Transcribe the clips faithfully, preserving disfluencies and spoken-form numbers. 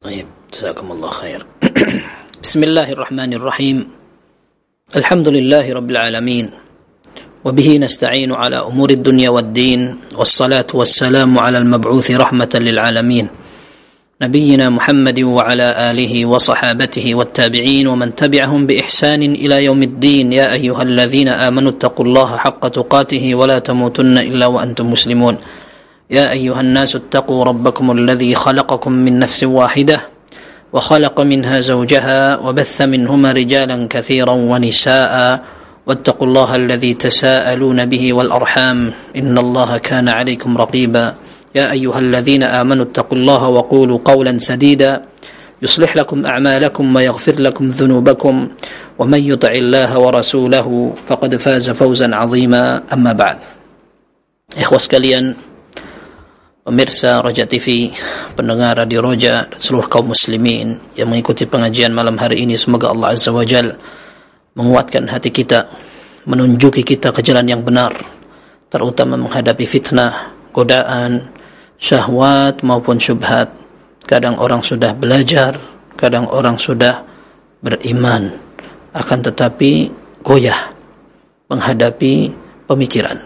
طيب جزاكم الله خير. بسم الله الرحمن الرحيم. الحمد لله رب العالمين وبه نستعين على أمور الدنيا والدين والصلاة والسلام على المبعوث رحمة للعالمين نبينا محمد وعلى آله وصحابته والتابعين ومن تبعهم بإحسان إلى يوم الدين. يا أيها الذين آمنوا اتقوا الله حق تقاته ولا تموتن إلا وأنتم مسلمون. يا أيها الناس اتقوا ربكم الذي خلقكم من نفس واحدة وخلق منها زوجها وبث منهما رجالا كثيرا ونساء واتقوا الله الذي تساءلون به والأرحام إن الله كان عليكم رقيبا. يا أيها الذين آمنوا اتقوا الله وقولوا قولا سديدا يصلح لكم أعمالكم ويغفر لكم ذنوبكم ومن يطع الله ورسوله فقد فاز فوزا عظيما. أما بعد. Ikhwas sekalian, pemirsa Roja T V, pendengar Radio Roja, dan seluruh kaum muslimin yang mengikuti pengajian malam hari ini, semoga Allah Azza wa Jal menguatkan hati kita, menunjuki kita ke jalan yang benar, terutama menghadapi fitnah, godaan, syahwat maupun syubhat. Kadang orang sudah belajar, kadang orang sudah beriman, akan tetapi goyah menghadapi pemikiran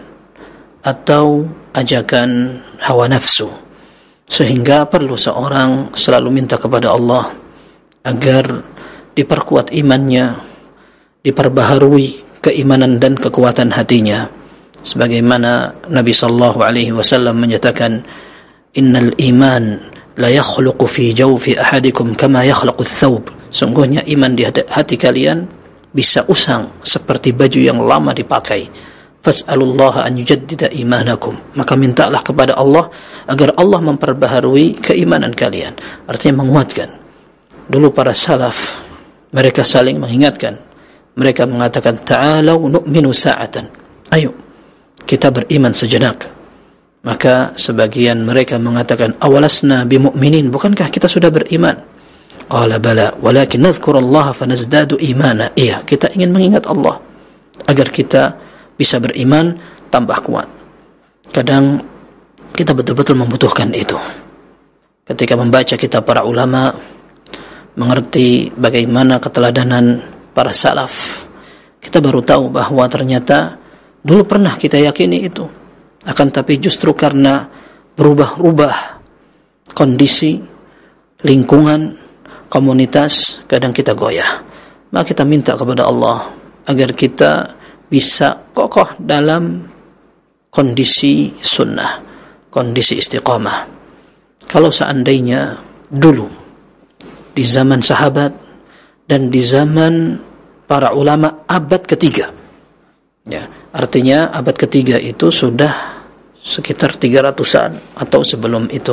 atau ajakan hawa nafsu, sehingga perlu seorang selalu minta kepada Allah agar diperkuat imannya, diperbaharui keimanan dan kekuatan hatinya, sebagaimana Nabi sallallahu alaihi wasallam menyatakan, innal iman la yakhluqu fi jawfi ahadikum kama yakhluqu ath-thawb. Sungguhnya iman di hati kalian bisa usang seperti baju yang lama dipakai. Fas'alullaha an yujaddida imanakum. Maka mintalah kepada Allah agar Allah memperbaharui keimanan kalian, artinya menguatkan. Dulu para salaf, mereka saling mengingatkan. Mereka mengatakan, ta'alau nu'minu sa'atan, ayo kita beriman sejenak. Maka sebagian mereka mengatakan, awalasna bimu'minin, bukankah kita sudah beriman? Qala bala, walakin nadhkurullaha fanazdadu imana. Iya, kita ingin mengingat Allah agar kita bisa beriman tambah kuat. Kadang kita betul-betul membutuhkan itu. Ketika membaca kitab para ulama, mengerti bagaimana keteladanan para salaf, kita baru tahu bahwa ternyata dulu pernah kita yakini itu, akan tapi justru karena berubah-ubah kondisi, lingkungan, komunitas, kadang kita goyah. Maka kita minta kepada Allah agar kita bisa kokoh dalam kondisi sunnah, kondisi istiqamah. Kalau seandainya dulu di zaman sahabat dan di zaman para ulama abad ketiga, ya, artinya abad ketiga itu sudah sekitar tiga ratusan atau sebelum itu,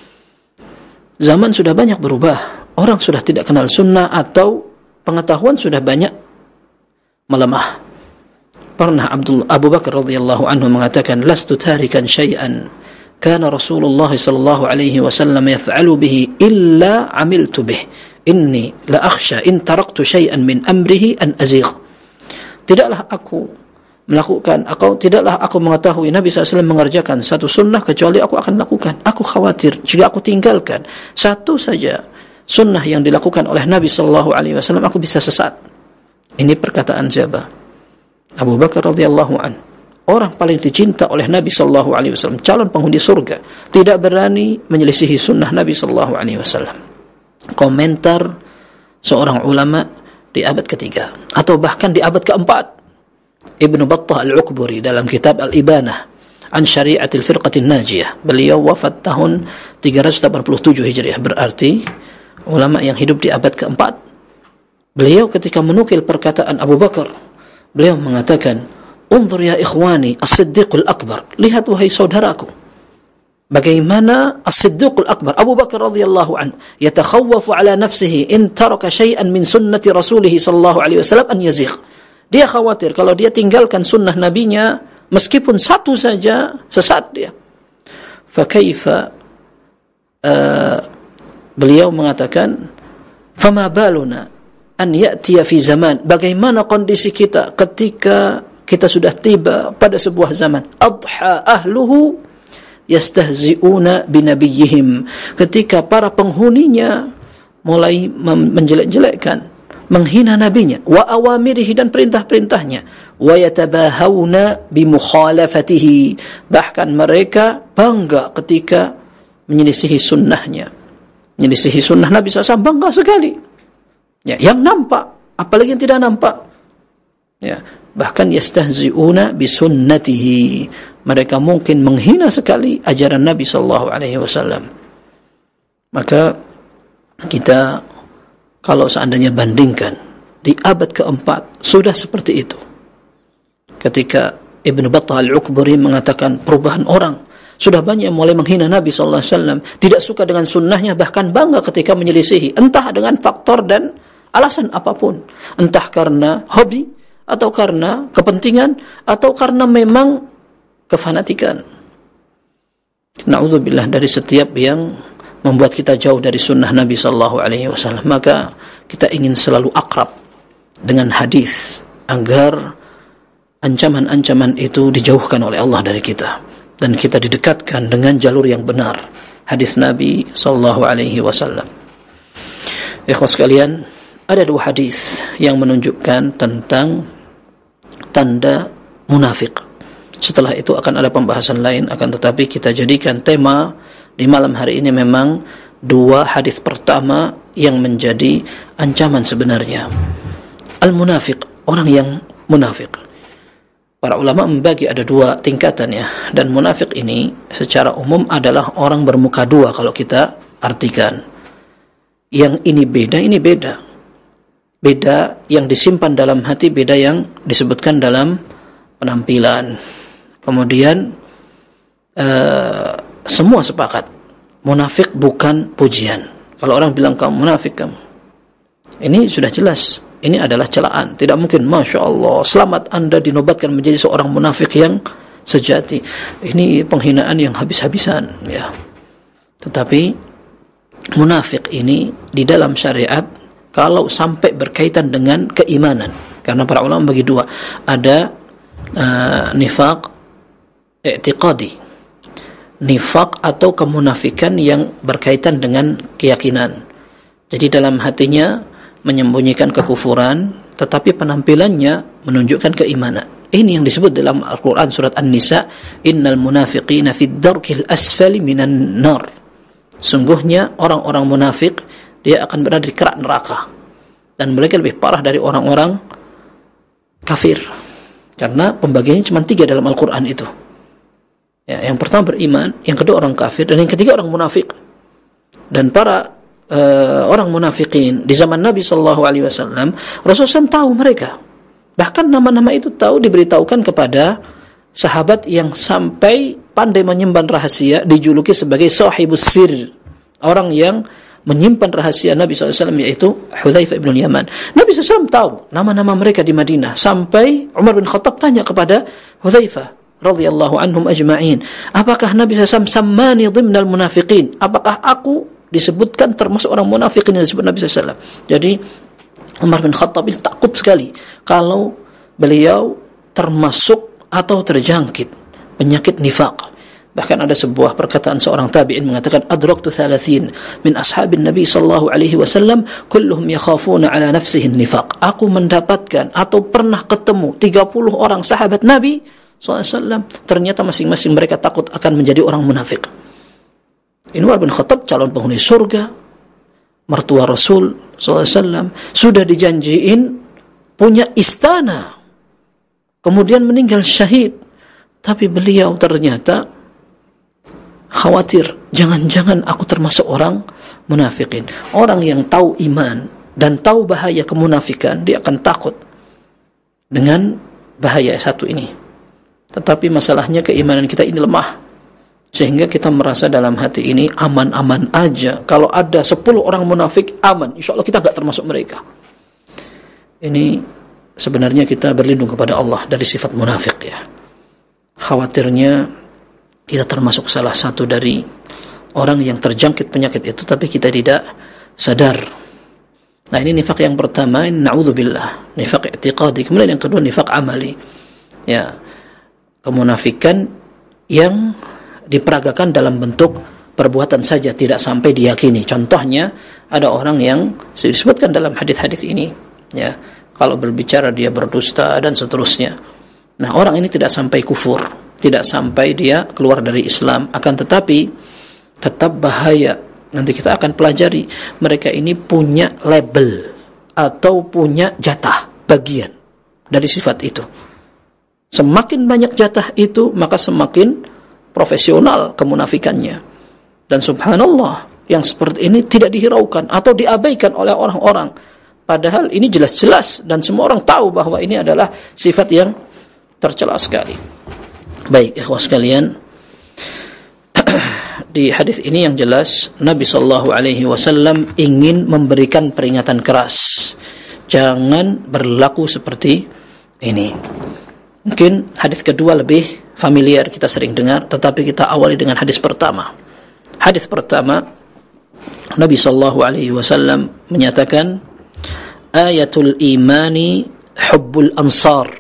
zaman sudah banyak berubah. Orang sudah tidak kenal sunnah atau pengetahuan sudah banyak melemah. Pernah Abdul Abu Bakar radhiyallahu anhu mengatakan, lastu tarikan syai'an kana Rasulullah sallallahu alaihi wasallam yaf'alu bihi illa amiltu bih. Inni la akhsha in taraktu syai'an min amrihi an azigh. Tidaklah aku melakukan, atau tidaklah aku mengetahui Nabi sallallahu alaihi wasallam mengerjakan satu sunnah kecuali aku akan lakukan. Aku khawatir jika aku tinggalkan satu saja sunnah yang dilakukan oleh Nabi sallallahu alaihi wasallam, aku bisa sesat. Ini perkataan siapa? Abu Bakar radhiyallahu an, orang paling dicinta oleh Nabi sallallahu alaihi wasallam, calon penghuni surga, tidak berani menyelisihi sunnah Nabi sallallahu alaihi wasallam. Komentar seorang ulama di abad ketiga atau bahkan di abad keempat, Ibnu Battah Al-Uqburi dalam kitab Al-Ibanah an Syari'atil Firqatin Najiyah, beliau wafat tahun tiga ratus delapan puluh tujuh Hijriah, berarti ulama yang hidup di abad keempat. Beliau ketika menukil perkataan Abu Bakar, beliau mengatakan, unzur ya ikhwani as-siddiqul akbar, lihat wahai saudaraku, bagaimana as-siddiqul akbar Abu Bakar radhiyallahu anhu yatakhawwafu ala nafsihi in taraka syai'an min sunnati rasulih sallallahu alaihi wasallam an yazigh. Dia khawatir kalau dia tinggalkan sunnah nabinya meskipun satu saja, sesat dia. Fa kaifa, uh, beliau mengatakan, fama baluna an ya'tiya fi zaman, bagaimana kondisi kita ketika kita sudah tiba pada sebuah zaman, adha ahluhu yastahzi'una binabiyihim, ketika para penghuninya mulai menjelek-jelekkan, menghina nabinya, wa awamirihi, dan perintah-perintahnya, wa yatabahawna bimukhalafatihi, bahkan mereka bangga ketika menyelisihi sunnahnya. Menyelisihi sunnah Nabi shallallahu alaihi wasallam bangga sekali. Ya, yang nampak, apalagi yang tidak nampak. Ya, bahkan yastahzi'una bisunnatihi, mereka mungkin menghina sekali ajaran Nabi sallallahu alaihi wasallam. Maka kita kalau seandainya bandingkan di abad keempat sudah seperti itu. Ketika Ibn Battah Al-Ukburi mengatakan perubahan orang, sudah banyak yang mulai menghina Nabi sallallahu alaihi wasallam, tidak suka dengan sunnahnya, bahkan bangga ketika menyelisihi, entah dengan faktor dan alasan apapun, entah karena hobi, atau karena kepentingan, atau karena memang kefanatikan. Na'udzubillah dari setiap yang membuat kita jauh dari sunnah Nabi sallallahu alaihi wasallam. Maka kita ingin selalu akrab dengan hadis agar ancaman-ancaman itu dijauhkan oleh Allah dari kita, dan kita didekatkan dengan jalur yang benar, hadis Nabi sallallahu alaihi wasallam. Ikhwas sekalian, ada dua hadis yang menunjukkan tentang tanda munafik. Setelah itu akan ada pembahasan lain, akan tetapi kita jadikan tema di malam hari ini memang dua hadis pertama yang menjadi ancaman sebenarnya. Al-munafiq, orang yang munafik. Para ulama membagi ada dua tingkatan ya, dan munafik ini secara umum adalah orang bermuka dua kalau kita artikan. Yang ini beda, ini beda. Beda yang disimpan dalam hati, beda yang disebutkan dalam penampilan. Kemudian uh, semua sepakat, munafik bukan pujian. Kalau orang bilang kamu munafik, kamu, ini sudah jelas, ini adalah celaan. Tidak mungkin, Masya Allah, selamat Anda dinobatkan menjadi seorang munafik yang sejati. Ini penghinaan yang habis-habisan ya. Tetapi munafik ini di dalam syariat, kalau sampai berkaitan dengan keimanan, karena para ulama bagi dua, ada uh, nifaq i'tiqadi, nifaq atau kemunafikan yang berkaitan dengan keyakinan. Jadi dalam hatinya menyembunyikan kekufuran, tetapi penampilannya menunjukkan keimanan. Ini yang disebut dalam Al-Quran surat An-Nisa, innal munafiqina fid darkil asfali minan nar. Sungguhnya orang-orang munafik, dia akan berada di kerak neraka, dan mereka lebih parah dari orang-orang kafir, karena pembagiannya cuma tiga dalam Al-Quran itu ya, yang pertama beriman, yang kedua orang kafir, dan yang ketiga orang munafik. Dan para uh, orang munafikin di zaman Nabi sallallahu alaihi wasallam, Rasulullah shallallahu alaihi wasallam tahu mereka, bahkan nama-nama itu tahu, diberitahukan kepada sahabat yang sampai pandai menyimpan rahasia, dijuluki sebagai sahibus sir, orang yang menyimpan rahasia Nabi sallallahu alaihi wasallam, yaitu Hudzaifah bin Yaman. Nabi sallallahu alaihi wasallam tahu nama-nama mereka di Madinah, sampai Umar bin Khattab tanya kepada Hudzaifah radhiyallahu anhum ajma'in, apakah Nabi sallallahu alaihi wasallam sammani dhimnal munafiqin, apakah aku disebutkan termasuk orang munafiqin yang disebut Nabi sallallahu alaihi wasallam. Jadi Umar bin Khattab ini takut sekali kalau beliau termasuk atau terjangkit penyakit nifaq. Bahkan ada sebuah perkataan seorang tabi'in mengatakan, adraktu thalathin min ashabin Nabi sallallahu alaihi wasallam kulluhum yakhafuna ala nafsihi nifaq. Aku mendapatkan atau pernah ketemu tiga puluh orang sahabat Nabi sallallahu alaihi wasallam, ternyata masing-masing mereka takut akan menjadi orang munafik. Ini Umar bin Khattab calon penghuni surga, mertua Rasul sallallahu alaihi wasallam, sudah dijanjiin punya istana, kemudian meninggal syahid, tapi beliau ternyata khawatir, jangan-jangan aku termasuk orang munafikin. Orang yang tahu iman dan tahu bahaya kemunafikan, dia akan takut dengan bahaya satu ini. Tetapi masalahnya keimanan kita ini lemah, sehingga kita merasa dalam hati ini aman-aman aja. Kalau ada sepuluh orang munafik, aman, insya Allah kita enggak termasuk mereka. Ini sebenarnya kita berlindung kepada Allah dari sifat munafik ya. Khawatirnya kita termasuk salah satu dari orang yang terjangkit penyakit itu, tapi kita tidak sadar. Nah, ini nifaq yang pertama, ini na'udzubillah, nifaq i'tiqadi. Kemudian yang kedua nifaq amali ya, kemunafikan yang diperagakan dalam bentuk perbuatan saja tidak sampai diyakini. Contohnya ada orang yang disebutkan dalam hadis-hadis ini, ya, kalau berbicara dia berdusta dan seterusnya. Nah, orang ini tidak sampai kufur, tidak sampai dia keluar dari Islam, akan tetapi tetap bahaya. Nanti kita akan pelajari, mereka ini punya label atau punya jatah bagian dari sifat itu. Semakin banyak jatah itu, maka semakin profesional kemunafikannya. Dan subhanallah, yang seperti ini tidak dihiraukan atau diabaikan oleh orang-orang. Padahal ini jelas-jelas dan semua orang tahu bahwa ini adalah sifat yang tercela sekali. Baik, ikhwah sekalian, di hadis ini yang jelas Nabi sallallahu alaihi wasallam ingin memberikan peringatan keras. Jangan berlaku seperti ini. Mungkin hadis kedua lebih familiar, kita sering dengar, tetapi kita awali dengan hadis pertama. Hadis pertama, Nabi sallallahu alaihi wasallam menyatakan, ayatul imani hubbul ansar.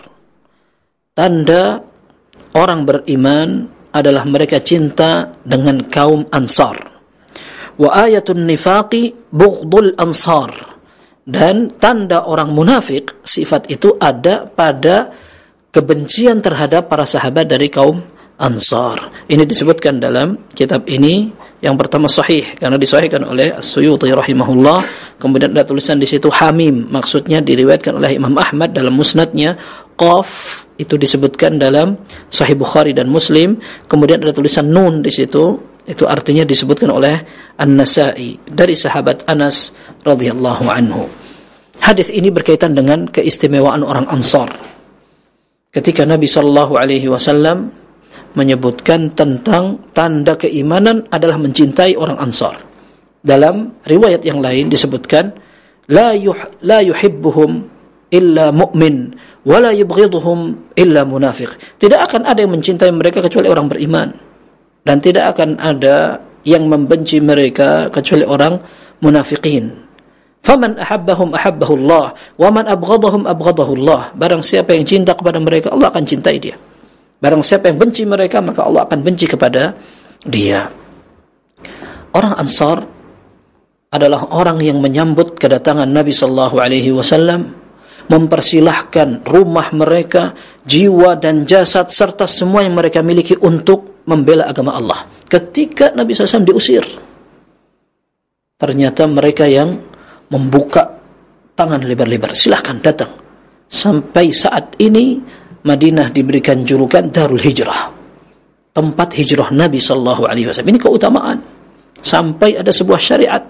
Tanda orang beriman adalah mereka cinta dengan kaum Ansar. Wa ayatul nifaqi bughdul ansar. Dan tanda orang munafik, sifat itu ada pada kebencian terhadap para sahabat dari kaum Ansar. Ini disebutkan dalam kitab ini. Yang pertama sahih karena disahihkan oleh As-Suyuti rahimahullah. Kemudian ada tulisan di situ hamim, maksudnya diriwayatkan oleh Imam Ahmad dalam musnadnya. Qaf itu disebutkan dalam Sahih Bukhari dan Muslim. Kemudian ada tulisan nun di situ, itu artinya disebutkan oleh An-Nasa'i dari sahabat Anas radhiyallahu anhu. Hadis ini berkaitan dengan keistimewaan orang Ansar. Ketika Nabi sallallahu alaihi wasallam menyebutkan tentang tanda keimanan adalah mencintai orang Ansar. Dalam riwayat yang lain disebutkan, la yuh, la yuhibbuhum illa mu'min wa la yubghiduhum illa munafiq. Tidak akan ada yang mencintai mereka kecuali orang beriman, dan tidak akan ada yang membenci mereka kecuali orang munafiqin. Faman ahabbahum ahabbahu Allah wa man abghadahum abghadahu Allah. Barang siapa yang cinta kepada mereka, Allah akan cintai dia. Barang siapa yang benci mereka, maka Allah akan benci kepada dia. Orang Ansar adalah orang yang menyambut kedatangan Nabi sallallahu alaihi wasallam, mempersilahkan rumah mereka, jiwa dan jasad serta semua yang mereka miliki untuk membela agama Allah. Ketika Nabi sallallahu alaihi wasallam diusir, ternyata mereka yang membuka tangan lebar-lebar, silahkan datang. Sampai saat ini Madinah diberikan julukan Darul Hijrah, tempat hijrah Nabi sallallahu alaihi wasallam. Ini keutamaan. Sampai ada sebuah syariat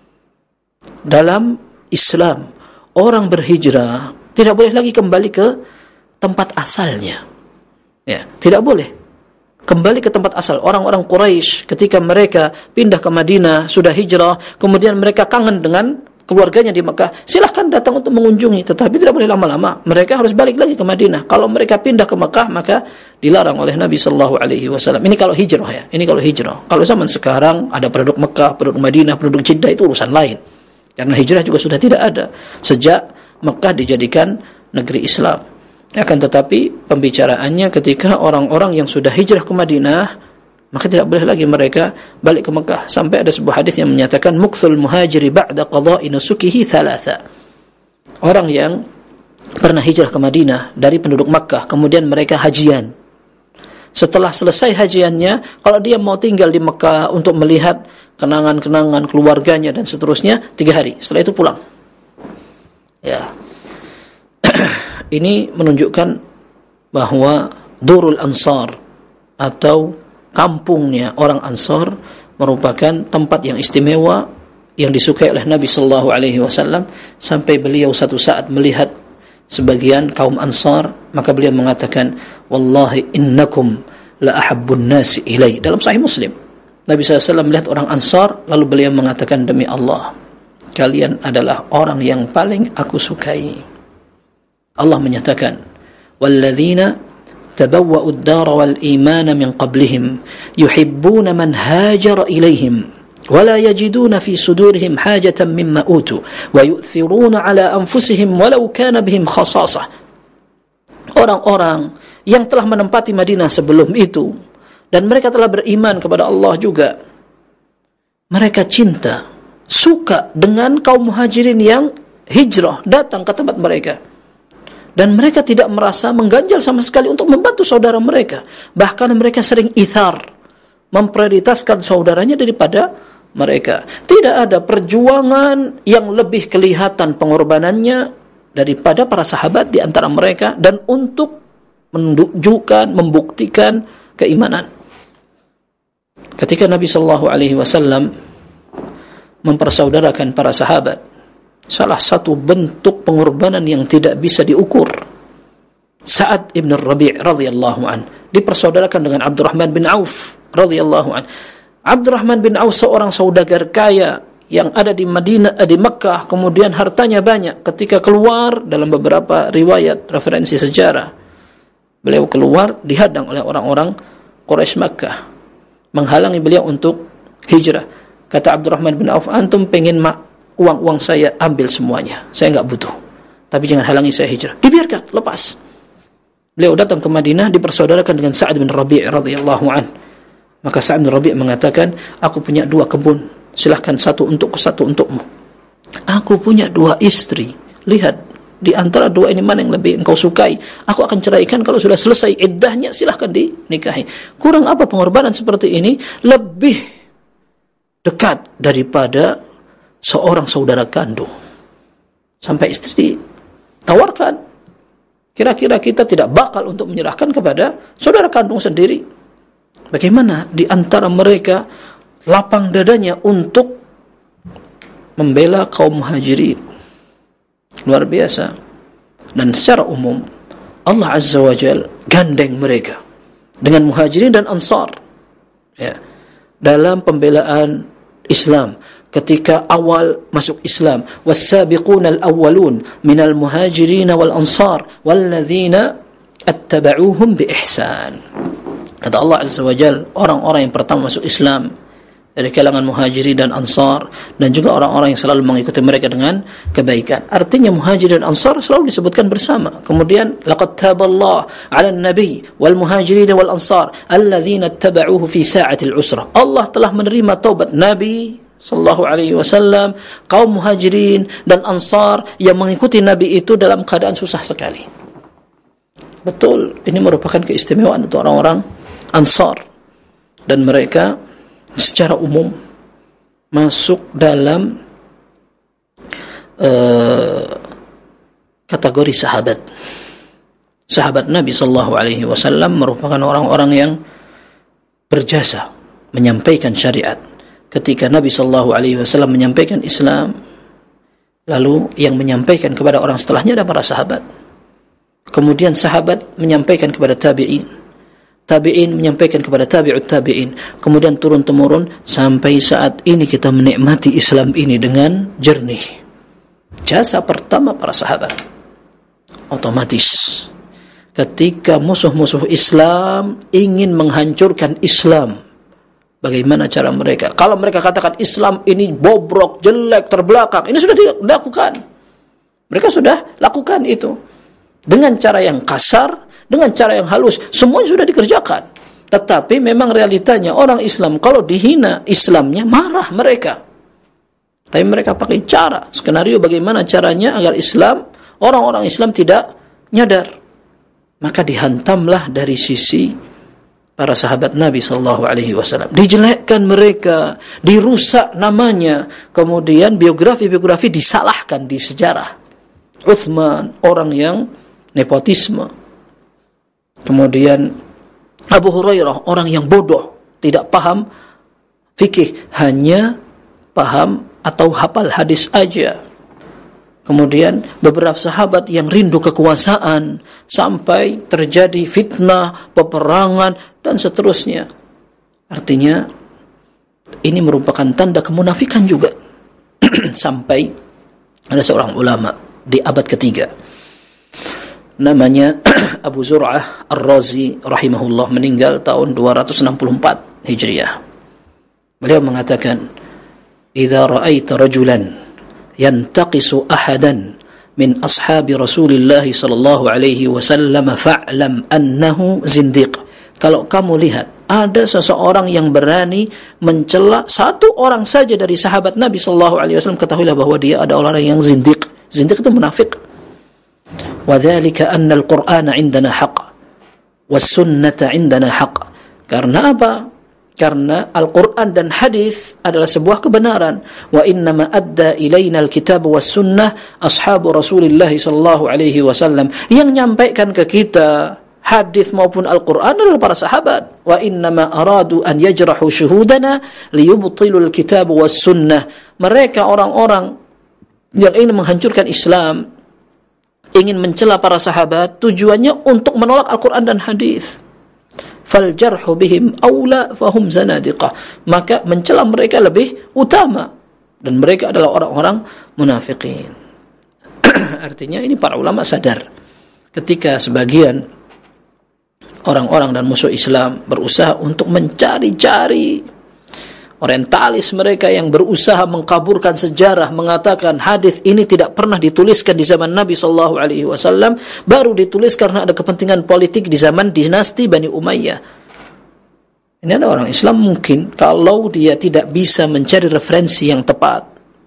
dalam Islam, orang berhijrah tidak boleh lagi kembali ke tempat asalnya. Ya, tidak boleh kembali ke tempat asal. Orang-orang Quraisy ketika mereka pindah ke Madinah, sudah hijrah, kemudian mereka kangen dengan keluarganya di Mekah, silahkan datang untuk mengunjungi, tetapi tidak boleh lama-lama. Mereka harus balik lagi ke Madinah. Kalau mereka pindah ke Mekah, maka dilarang oleh Nabi sallallahu alaihi wasallam. Ini kalau hijrah ya, ini kalau hijrah. Kalau zaman sekarang ada penduduk Mekah, penduduk Madinah, penduduk Jeddah, itu urusan lain. Karena hijrah juga sudah tidak ada sejak Mekah dijadikan negeri Islam. Akan tetapi pembicaraannya ketika orang-orang yang sudah hijrah ke Madinah, maka tidak boleh lagi mereka balik ke Mekah. Sampai ada sebuah hadis yang menyatakan mukthul muhajiri ba'da qada'i nusukihi thalatha. Orang yang pernah hijrah ke Madinah dari penduduk Mekah, kemudian mereka hajian. Setelah selesai hajiannya, kalau dia mau tinggal di Mekah untuk melihat kenangan-kenangan keluarganya dan seterusnya, tiga hari. Setelah itu pulang. Ya. Ini menunjukkan bahwa Durul Ansar atau kampungnya orang Ansar merupakan tempat yang istimewa yang disukai oleh Nabi sallallahu alaihi wasallam, sampai beliau satu saat melihat sebagian kaum Ansar, maka beliau mengatakan, wallahi innakum la ahabbun nasi ilai. Dalam Sahih Muslim, Nabi sallallahu alaihi wasallam melihat orang Ansar, lalu beliau mengatakan, demi Allah, kalian adalah orang yang paling aku sukai. Allah menyatakan, walladzina تبوأوا الدار والإيمان من قبلهم يحبون من هاجر إليهم ولا يجدون في صدورهم حاجة مما أوتوا ويؤثرون على أنفسهم ولو كان بهم خصاصة. Orang-orang yang telah menempati Madinah sebelum itu, dan mereka telah beriman kepada Allah juga, mereka cinta, suka dengan kaum muhajirin yang hijrah datang ke tempat mereka. Dan mereka tidak merasa mengganjal sama sekali untuk membantu saudara mereka. Bahkan mereka sering ithar, memprioritaskan saudaranya daripada mereka. Tidak ada perjuangan yang lebih kelihatan pengorbanannya daripada para sahabat di antara mereka, dan untuk menunjukkan, membuktikan keimanan. Ketika Nabi sallallahu alaihi wasallam mempersaudarakan para sahabat, salah satu bentuk pengorbanan yang tidak bisa diukur, Sa'ad ibn Rabi' radhiyallahu an dipersaudarakan dengan Abdurrahman bin Auf radhiyallahu an. Abdurrahman bin Auf seorang saudagar kaya yang ada di Madinah, di Makkah, kemudian hartanya banyak. Ketika keluar, dalam beberapa riwayat referensi sejarah, beliau keluar dihadang oleh orang-orang Quraisy Makkah, menghalangi beliau untuk hijrah. Kata Abdurrahman bin Auf, antum pengen mak uang-uang saya, ambil semuanya, saya enggak butuh, tapi jangan halangi saya hijrah. Dibiarkan, lepas. Beliau datang ke Madinah, dipersaudarakan dengan Sa'ad bin Rabi' radhiyallahu an. Maka Sa'ad bin Rabi' mengatakan, aku punya dua kebun, silahkan satu untukku, satu untukmu. Aku punya dua istri, lihat di antara dua ini mana yang lebih engkau sukai, aku akan ceraikan kalau sudah selesai iddahnya, silahkan dinikahi. Kurang apa pengorbanan seperti ini, lebih dekat daripada seorang saudara kandung. Sampai istri ditawarkan, kira-kira kita tidak bakal untuk menyerahkan kepada saudara kandung sendiri. Bagaimana di antara mereka lapang dadanya untuk membela kaum muhajirin. Luar biasa. Dan secara umum Allah Azza wa Jal gandeng mereka dengan muhajirin dan ansar, ya, dalam pembelaan Islam ketika awal masuk Islam. Was-sabiquna al-awwalun minal muhajirin wal ansar walladzina attaba'uuhum bi ihsan. Kata Allah Azza wa Jalla, orang-orang yang pertama masuk Islam dari kalangan muhajirin dan ansar, dan juga orang-orang yang selalu mengikuti mereka dengan kebaikan. Artinya muhajirin dan ansar selalu disebutkan bersama. Kemudian laqad taballahu 'alan nabiy wal muhajirin wal ansar alladzina ittaba'uuhu fi sa'atil usrah. Allah telah menerima taubat Nabi sallallahu alaihi wasallam, kaum muhajirin dan ansar yang mengikuti Nabi itu dalam keadaan susah sekali. Betul, ini merupakan keistimewaan untuk orang-orang ansar, dan mereka secara umum masuk dalam uh, kategori sahabat. Sahabat Nabi sallallahu alaihi wasallam merupakan orang-orang yang berjasa menyampaikan syariat. Ketika Nabi sallallahu alaihi wasallam menyampaikan Islam, lalu yang menyampaikan kepada orang setelahnya adalah para sahabat. Kemudian sahabat menyampaikan kepada tabi'in, tabi'in menyampaikan kepada tabi'ut tabi'in, kemudian turun-temurun sampai saat ini kita menikmati Islam ini dengan jernih. Jasa pertama para sahabat. Otomatis ketika musuh-musuh Islam ingin menghancurkan Islam, bagaimana cara mereka? Kalau mereka katakan Islam ini bobrok, jelek, terbelakang, ini sudah dilakukan. Mereka sudah lakukan itu dengan cara yang kasar, dengan cara yang halus, semuanya sudah dikerjakan. Tetapi memang realitanya orang Islam kalau dihina Islamnya, marah mereka. Tapi mereka pakai cara, skenario bagaimana caranya agar Islam, orang-orang Islam tidak nyadar. Maka dihantamlah dari sisi para sahabat Nabi sallallahu alaihi wasallam. Dijelekkan mereka, dirusak namanya, kemudian biografi-biografi disalahkan di sejarah. Uthman, orang yang nepotisme. Kemudian Abu Hurairah, orang yang bodoh, tidak paham fikih, hanya paham atau hafal hadis aja. Kemudian beberapa sahabat yang rindu kekuasaan, sampai terjadi fitnah, peperangan, dan seterusnya. Artinya ini merupakan tanda kemunafikan juga. Sampai ada seorang ulama di abad ketiga, namanya Abu Zur'ah Ar-Razi rahimahullah, meninggal tahun dua ratus enam puluh empat Hijriah. Beliau mengatakan, "Idza ra'aita rajulan yantaqisu ahadan min ashabi Rasulillah sallallahu alaihi wasallam fa'lam annahu zindiq." kalau kamu lihat ada seseorang yang berani mencela satu orang saja dari sahabat Nabi sallallahu alaihi wasallam, ketahuilah bahwa dia adalah orang yang zindiq. Zindiq itu munafik. Wa dzalika anna al-Qur'ana 'indana haqq was sunnata 'indana haqq. Karena apa? Karena Al-Quran dan hadis adalah sebuah kebenaran. Wa innama adda ilaina al-kitab was sunnah ashabu Rasulillah sallallahu alaihi wasallam. Yang nyampaikan ke kita hadis maupun Al-Quran adalah para sahabat. Wa innama aradu an yajrahu syuhudana liyubtilu al-kitab was sunnah. Mereka orang-orang yang ingin menghancurkan Islam, ingin mencela para sahabat, tujuannya untuk menolak Al-Quran dan hadis. Fal jarhu bihim aula fahum zanadiqah. Maka mencela mereka lebih utama, dan mereka adalah orang-orang munafikin. Artinya ini para ulama sadar ketika sebagian orang-orang dan musuh Islam berusaha untuk mencari-cari orientalis mereka yang berusaha mengkaburkan sejarah, mengatakan hadis ini tidak pernah dituliskan di zaman Nabi sallallahu alaihi wasallam, baru ditulis karena ada kepentingan politik di zaman dinasti Bani Umayyah. Ini ada orang Islam mungkin kalau dia tidak bisa mencari referensi yang tepat,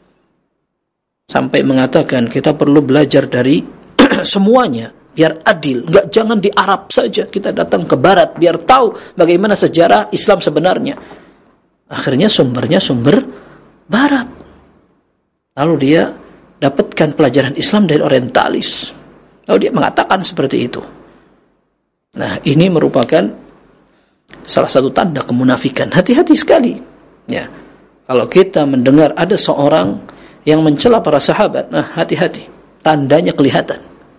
sampai mengatakan kita perlu belajar dari semuanya biar adil, enggak, jangan di Arab saja, kita datang ke Barat biar tahu bagaimana sejarah Islam sebenarnya. Akhirnya sumbernya sumber Barat. Lalu dia dapatkan pelajaran Islam dari orientalis. Lalu dia mengatakan seperti itu. Nah, ini merupakan salah satu tanda kemunafikan. Hati-hati sekali. Ya. Kalau kita mendengar ada seorang yang mencela para sahabat, nah hati-hati. Tandanya kelihatan.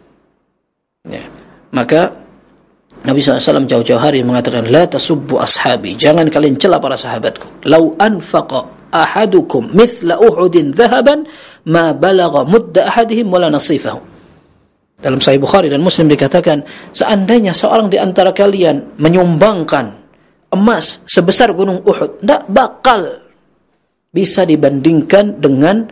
Ya. Maka Nabi sallallahu alaihi wasallam jauh-jauh hari mengatakan, la tasubbu ashabi, jangan kalian cela para sahabatku. Lau anfaqa ahadukum mithla uhudin dhahaban ma balagha mudda ahadihim wala nasifahu. Dalam Sahih Bukhari dan Muslim dikatakan, seandainya seorang di antara kalian menyumbangkan emas sebesar gunung Uhud, tidak bakal bisa dibandingkan dengan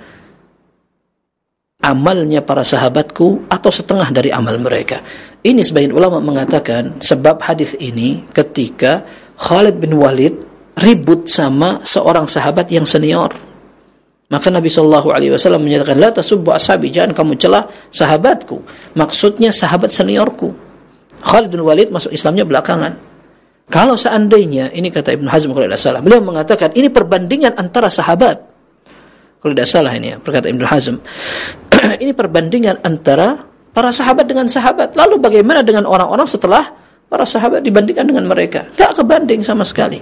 amalnya para sahabatku atau setengah dari amal mereka. Ini sebagian ulama mengatakan sebab hadis ini ketika Khalid bin Walid ribut sama seorang sahabat yang senior. Maka Nabi sallallahu alaihi wasallam menyatakan, la tasubbu ashabi, jangan kamu celah sahabatku. Maksudnya sahabat seniorku. Khalid bin Walid masuk Islamnya belakangan. Kalau seandainya, ini kata Ibnu Hazm kalau tidak salah, beliau mengatakan ini perbandingan antara sahabat. Kalau tidak salah ini ya, berkata Ibnu Hazm. Ini perbandingan antara para sahabat dengan sahabat. Lalu bagaimana dengan orang-orang setelah para sahabat dibandingkan dengan mereka? Tak kebanding sama sekali.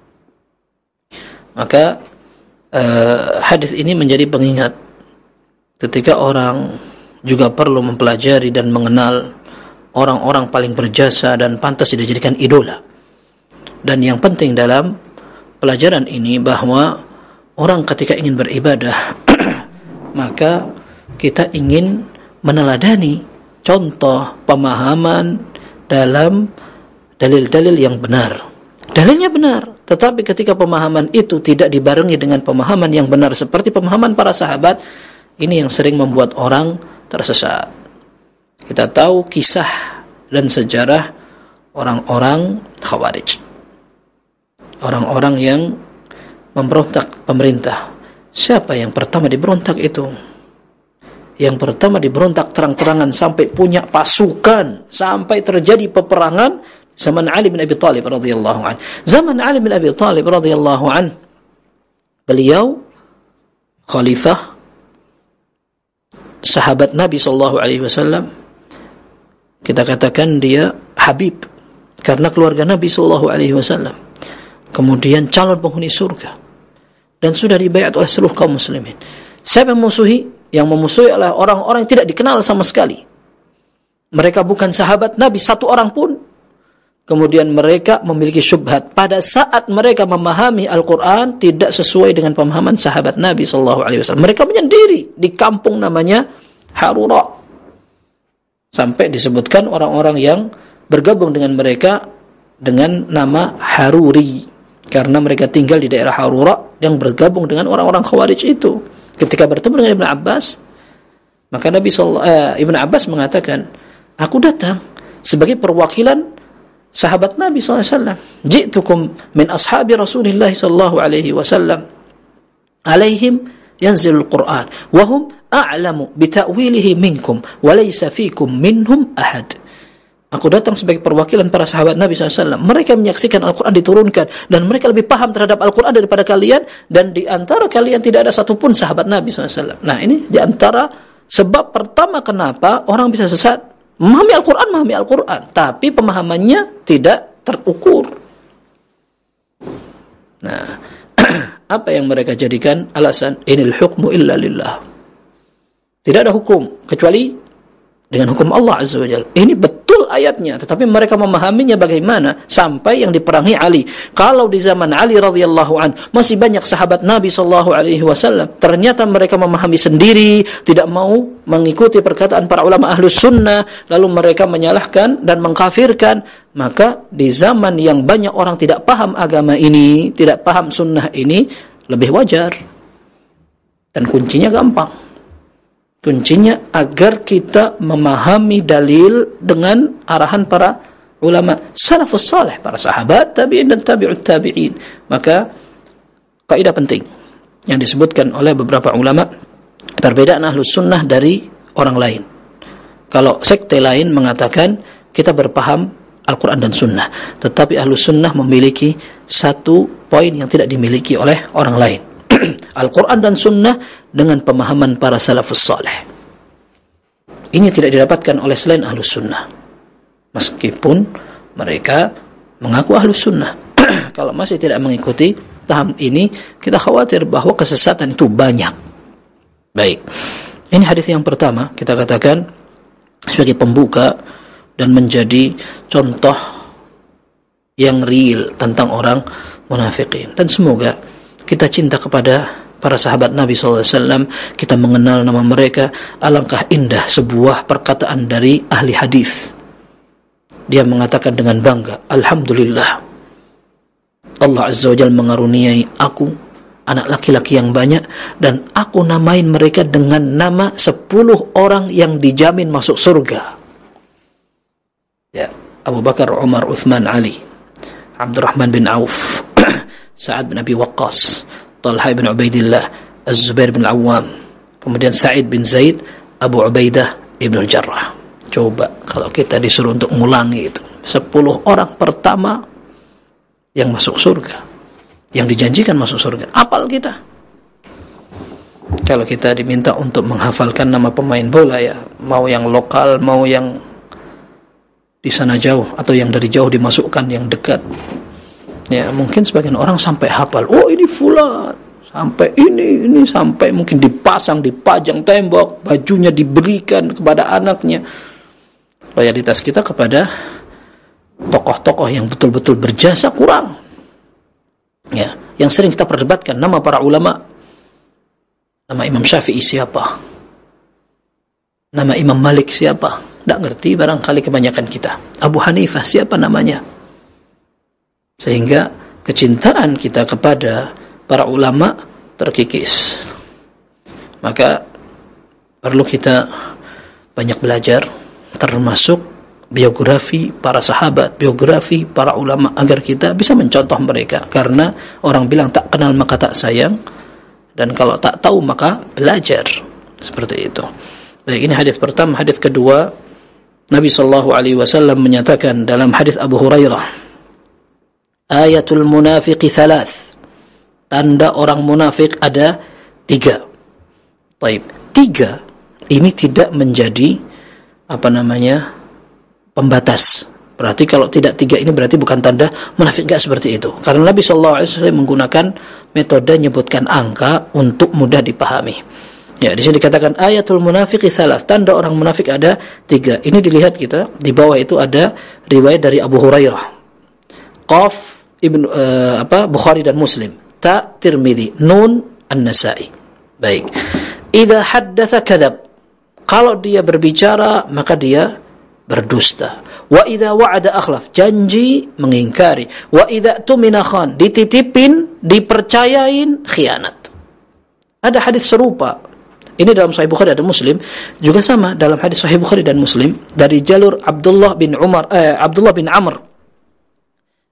Maka uh, hadis ini menjadi pengingat ketika orang juga perlu mempelajari dan mengenal orang-orang paling berjasa dan pantas dijadikan idola. Dan yang penting dalam pelajaran ini bahwa orang ketika ingin beribadah maka kita ingin meneladani contoh pemahaman dalam dalil-dalil yang benar. Dalilnya benar, tetapi ketika pemahaman itu tidak dibarengi dengan pemahaman yang benar seperti pemahaman para sahabat, ini yang sering membuat orang tersesat. Kita tahu kisah dan sejarah orang-orang Khawarij, orang-orang yang memberontak pemerintah. Siapa yang pertama diberontak itu? Yang pertama diberontak terang-terangan sampai punya pasukan, sampai terjadi peperangan zaman Ali bin Abi Thalib radhiyallahu anhu. Zaman Ali bin Abi Thalib radhiyallahu anhu, beliau khalifah, sahabat Nabi sallallahu alaihi wasallam. Kita katakan dia Habib karena keluarga Nabi sallallahu alaihi wasallam. Kemudian calon penghuni surga dan sudah dibaiat oleh seluruh kaum muslimin. Siapa yang memusuhi? Yang memusuhi adalah orang-orang yang tidak dikenal sama sekali. Mereka bukan sahabat Nabi satu orang pun. Kemudian mereka memiliki syubhat. Pada saat mereka memahami Al-Quran tidak sesuai dengan pemahaman sahabat Nabi sallallahu alaihi wasallam. Mereka menyendiri di kampung namanya Harura. Sampai disebutkan orang-orang yang bergabung dengan mereka dengan nama Haruri. Karena mereka tinggal di daerah Harura yang bergabung dengan orang-orang Khawarij itu. Ketika bertemu dengan Ibn Abbas, maka Nabi sallallahu, eh, Ibn Abbas mengatakan, aku datang sebagai perwakilan sahabat Nabi sallallahu alaihi wasallam. Ji'tukum min ashabi Rasulillah sallallahu alaihi wasallam. Alaihim yanzilul Qur'an wa hum a'lamu bita'wilihi minkum wa laysa fikum minhum ahad. Aku datang sebagai perwakilan para sahabat Nabi sallallahu alaihi wasallam. Mereka menyaksikan Al-Quran diturunkan dan mereka lebih paham terhadap Al-Quran daripada kalian, dan di antara kalian tidak ada satupun sahabat Nabi sallallahu alaihi wasallam. Nah, ini di antara sebab pertama kenapa orang bisa sesat. Memahami Al-Quran, memahami Al-Quran, tapi pemahamannya tidak terukur. Nah, apa yang mereka jadikan alasan? Inil hukmu illa lillah. Tidak ada hukum kecuali dengan hukum Allah Azza wa Jalla. Ini betul ayatnya, tetapi mereka memahaminya bagaimana? Sampai yang diperangi Ali. Kalau di zaman Ali radhiyallahu an masih banyak sahabat Nabi sallallahu alaihi wasallam, ternyata mereka memahami sendiri, tidak mau mengikuti perkataan para ulama ahlus sunnah, lalu mereka menyalahkan dan mengkafirkan. Maka di zaman yang banyak orang tidak paham agama ini, tidak paham sunnah ini, lebih wajar. Dan kuncinya gampang. Kuncinya agar kita memahami dalil dengan arahan para ulama salafus salih, para sahabat, tabi'in dan tabi'ut tabi'in. Maka kaidah penting yang disebutkan oleh beberapa ulama, perbedaan ahlus sunnah dari orang lain. Kalau sekte lain mengatakan kita berpaham Al-Quran dan sunnah, tetapi ahlus sunnah memiliki satu poin yang tidak dimiliki oleh orang lain. Al-Quran dan sunnah dengan pemahaman para salafus salih. Ini tidak didapatkan oleh selain ahlus sunnah, meskipun mereka mengaku ahlus sunnah. Kalau masih tidak mengikuti paham ini, kita khawatir bahwa kesesatan itu banyak. Baik, ini hadis yang pertama kita katakan sebagai pembuka dan menjadi contoh yang real tentang orang munafikin. Dan semoga kita cinta kepada para sahabat Nabi sallallahu alaihi wasallam, kita mengenal nama mereka. Alangkah indah sebuah perkataan dari ahli hadis. Dia mengatakan dengan bangga, alhamdulillah, Allah Azza wa Jalla mengaruniai aku anak laki-laki yang banyak, dan aku namain mereka dengan nama sepuluh orang yang dijamin masuk surga. Ya, Abu Bakar, Umar, Uthman, Ali, Abdurrahman bin Auf, Sa'ad bin Abi Waqqas, Talha bin Ubaidillah, Az-Zubair bin Awam, kemudian Sa'id bin Zaid, Abu Ubaidah ibn al-Jarrah. Coba kalau kita disuruh untuk mengulangi itu, sepuluh orang pertama yang masuk surga, yang dijanjikan masuk surga. Apal kita? Kalau kita diminta untuk menghafalkan nama pemain bola, ya, mau yang lokal, mau yang di sana jauh, atau yang dari jauh dimasukkan yang dekat, ya, mungkin sebagian orang sampai hafal. Oh, ini fulan, sampai ini, ini sampai mungkin dipasang, dipajang tembok, bajunya diberikan kepada anaknya. Loyalitas kita kepada tokoh-tokoh yang betul-betul berjasa kurang. Ya, yang sering kita perdebatkan nama para ulama. Nama Imam Syafi'i siapa? Nama Imam Malik siapa? Tidak ngerti barangkali kebanyakan kita. Abu Hanifah siapa namanya? Sehingga kecintaan kita kepada para ulama terkikis. Maka perlu kita banyak belajar, termasuk biografi para sahabat, biografi para ulama, agar kita bisa mencontoh mereka. Karena orang bilang tak kenal maka tak sayang, dan kalau tak tahu maka belajar. Seperti itu. Baik, ini hadis pertama. Hadis kedua, Nabi sallallahu alaihi wasallam menyatakan dalam hadis Abu Hurairah, ayatul munafiqi thalath, tanda orang munafik ada tiga. Taib, tiga ini tidak menjadi apa namanya pembatas. Berarti kalau tidak tiga ini berarti bukan tanda munafik, enggak seperti itu. Karena Nabi sallallahu alaihi wasallam menggunakan metode menyebutkan angka untuk mudah dipahami. Ya, di sini dikatakan ayatul munafiqi thalath, tanda orang munafik ada tiga. Ini dilihat kita, di bawah itu ada riwayat dari Abu Hurairah. Qaf Ibnu uh, apa Bukhari dan Muslim, ta Tirmidzi, nun An-Nasa'i. Baik. Idza haddatsa kadzab. Kalau dia berbicara maka dia berdusta. Wa idza wa'ada akhlaf, janji mengingkari. Wa idza tumina khan, dititipin, dipercayain, khianat. Ada hadis serupa. Ini dalam Sahih Bukhari dan Muslim, juga sama dalam hadis Sahih Bukhari dan Muslim dari jalur Abdullah bin Umar eh, Abdullah bin Amr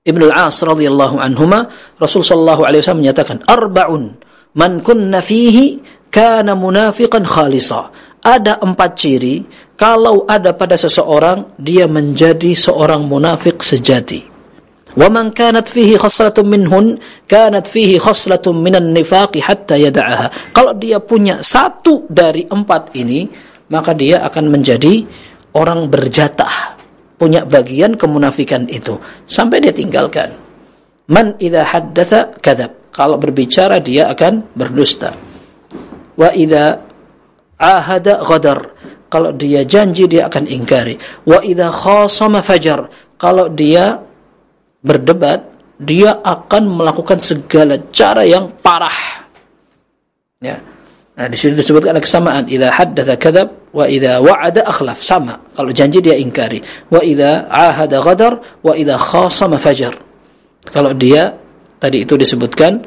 Ibnu al-As radhiyallahu anhuma, Rasul sallallahu alaihi wasallam menyatakan, arba'un man kunna fihi kana munafiqan khalisa. Ada empat ciri, kalau ada pada seseorang, dia menjadi seorang munafik sejati. Wa man kanat fihi khaslatun minhun, kanat fihi khaslatun minan nifaqi hatta yada'aha. Kalau dia punya satu dari empat ini, maka dia akan menjadi orang berjatah, punya bagian kemunafikan itu, sampai dia tinggalkan. Man idza haddatsa kadzab. Kalau berbicara dia akan berdusta. Wa idza ahada ghadar. Kalau dia janji dia akan ingkari. Wa idza khasama fajar. Kalau dia berdebat, dia akan melakukan segala cara yang parah. Ya. Nah, di sini disebutkan ada kesamaan. Idza haddatsa kadzab wa idza wa'ada akhlaf. Sama. Kalau janji dia ingkari. Wa idza ahada ghadar wa idza khasama fajar. Kalau dia tadi itu disebutkan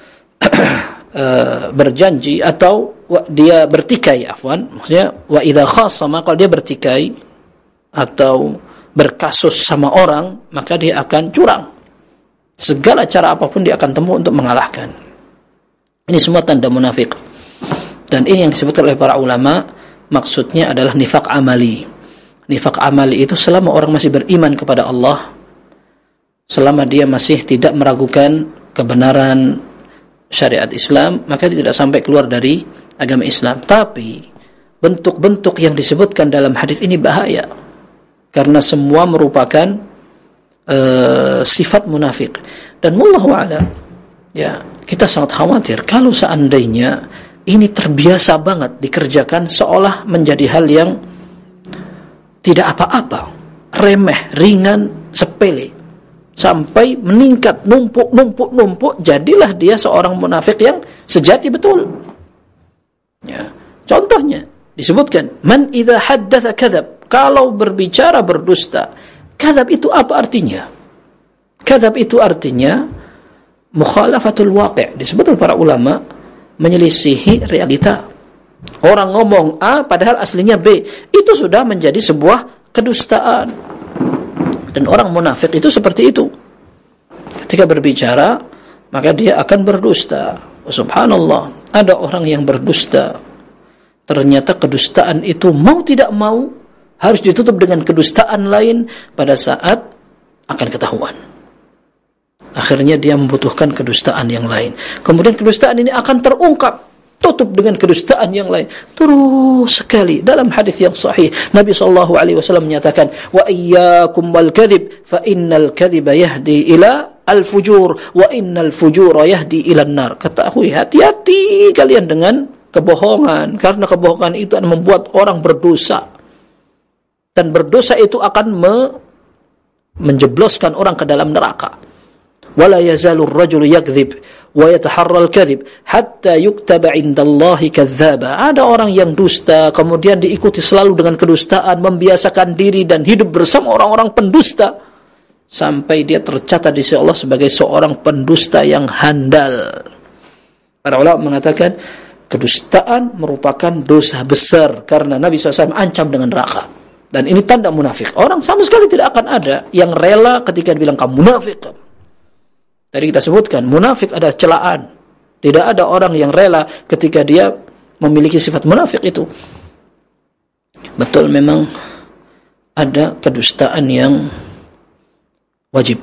uh, berjanji atau dia bertikai, afwan, maksudnya wa idza khasama, kalau dia bertikai atau berkasus sama orang, maka dia akan curang. Segala cara apapun dia akan tempuh untuk mengalahkan. Ini semua tanda munafik. Dan ini yang disebut oleh para ulama, maksudnya adalah nifaq amali. Nifaq amali itu selama orang masih beriman kepada Allah, selama dia masih tidak meragukan kebenaran syariat Islam, maka dia tidak sampai keluar dari agama Islam. Tapi bentuk-bentuk yang disebutkan dalam hadis ini bahaya, karena semua merupakan uh, sifat munafik. Dan wallahu a'lam, ya, kita sangat khawatir kalau seandainya ini terbiasa banget dikerjakan seolah menjadi hal yang tidak apa-apa, remeh, ringan, sepele, sampai meningkat, numpuk, numpuk, numpuk, jadilah dia seorang munafik yang sejati betul. Ya. Contohnya disebutkan, man idza haddatsa kadzab. Kalau berbicara berdusta. Kadzab itu apa artinya? Kadzab itu artinya mukhalafatul waqi'. Disebut oleh para ulama, menyelisihi realita. Orang ngomong A padahal aslinya B. Itu sudah menjadi sebuah kedustaan. Dan orang munafik itu seperti itu. Ketika berbicara, maka dia akan berdusta. Subhanallah, ada orang yang berdusta. Ternyata kedustaan itu mau tidak mau harus ditutup dengan kedustaan lain pada saat akan ketahuan. Akhirnya dia membutuhkan kedustaan yang lain. Kemudian kedustaan ini akan terungkap, tutup dengan kedustaan yang lain. Terus sekali. Dalam hadis yang sahih, Nabi sallallahu alaihi wasallam menyatakan, wa iyyakum wal kadhib fa innal kadhiba yahdi ila al-fujur wa innal fujura yahdi ila an-nar. Ketahui, hati-hati kalian dengan kebohongan, karena kebohongan itu akan membuat orang berdosa. Dan berdosa itu akan me menjebloskan orang ke dalam neraka. Wala yazalur rajulu yakdzib wa yataharral kadhib hatta yuktaba 'indallahi kadzdzaba. Ada orang yang dusta kemudian diikuti selalu dengan kedustaan, membiasakan diri dan hidup bersama orang-orang pendusta sampai dia tercatat di sisi Allah sebagai seorang pendusta yang handal. Para ulama mengatakan kedustaan merupakan dosa besar karena Nabi shallallahu alaihi wasallam ancam dengan neraka. Dan ini tanda munafik. Orang sama sekali tidak akan ada yang rela ketika dibilang kamu munafik. Tadi kita sebutkan, munafik adalah celaan. Tidak ada orang yang rela ketika dia memiliki sifat munafik itu. Betul, memang ada kedustaan yang wajib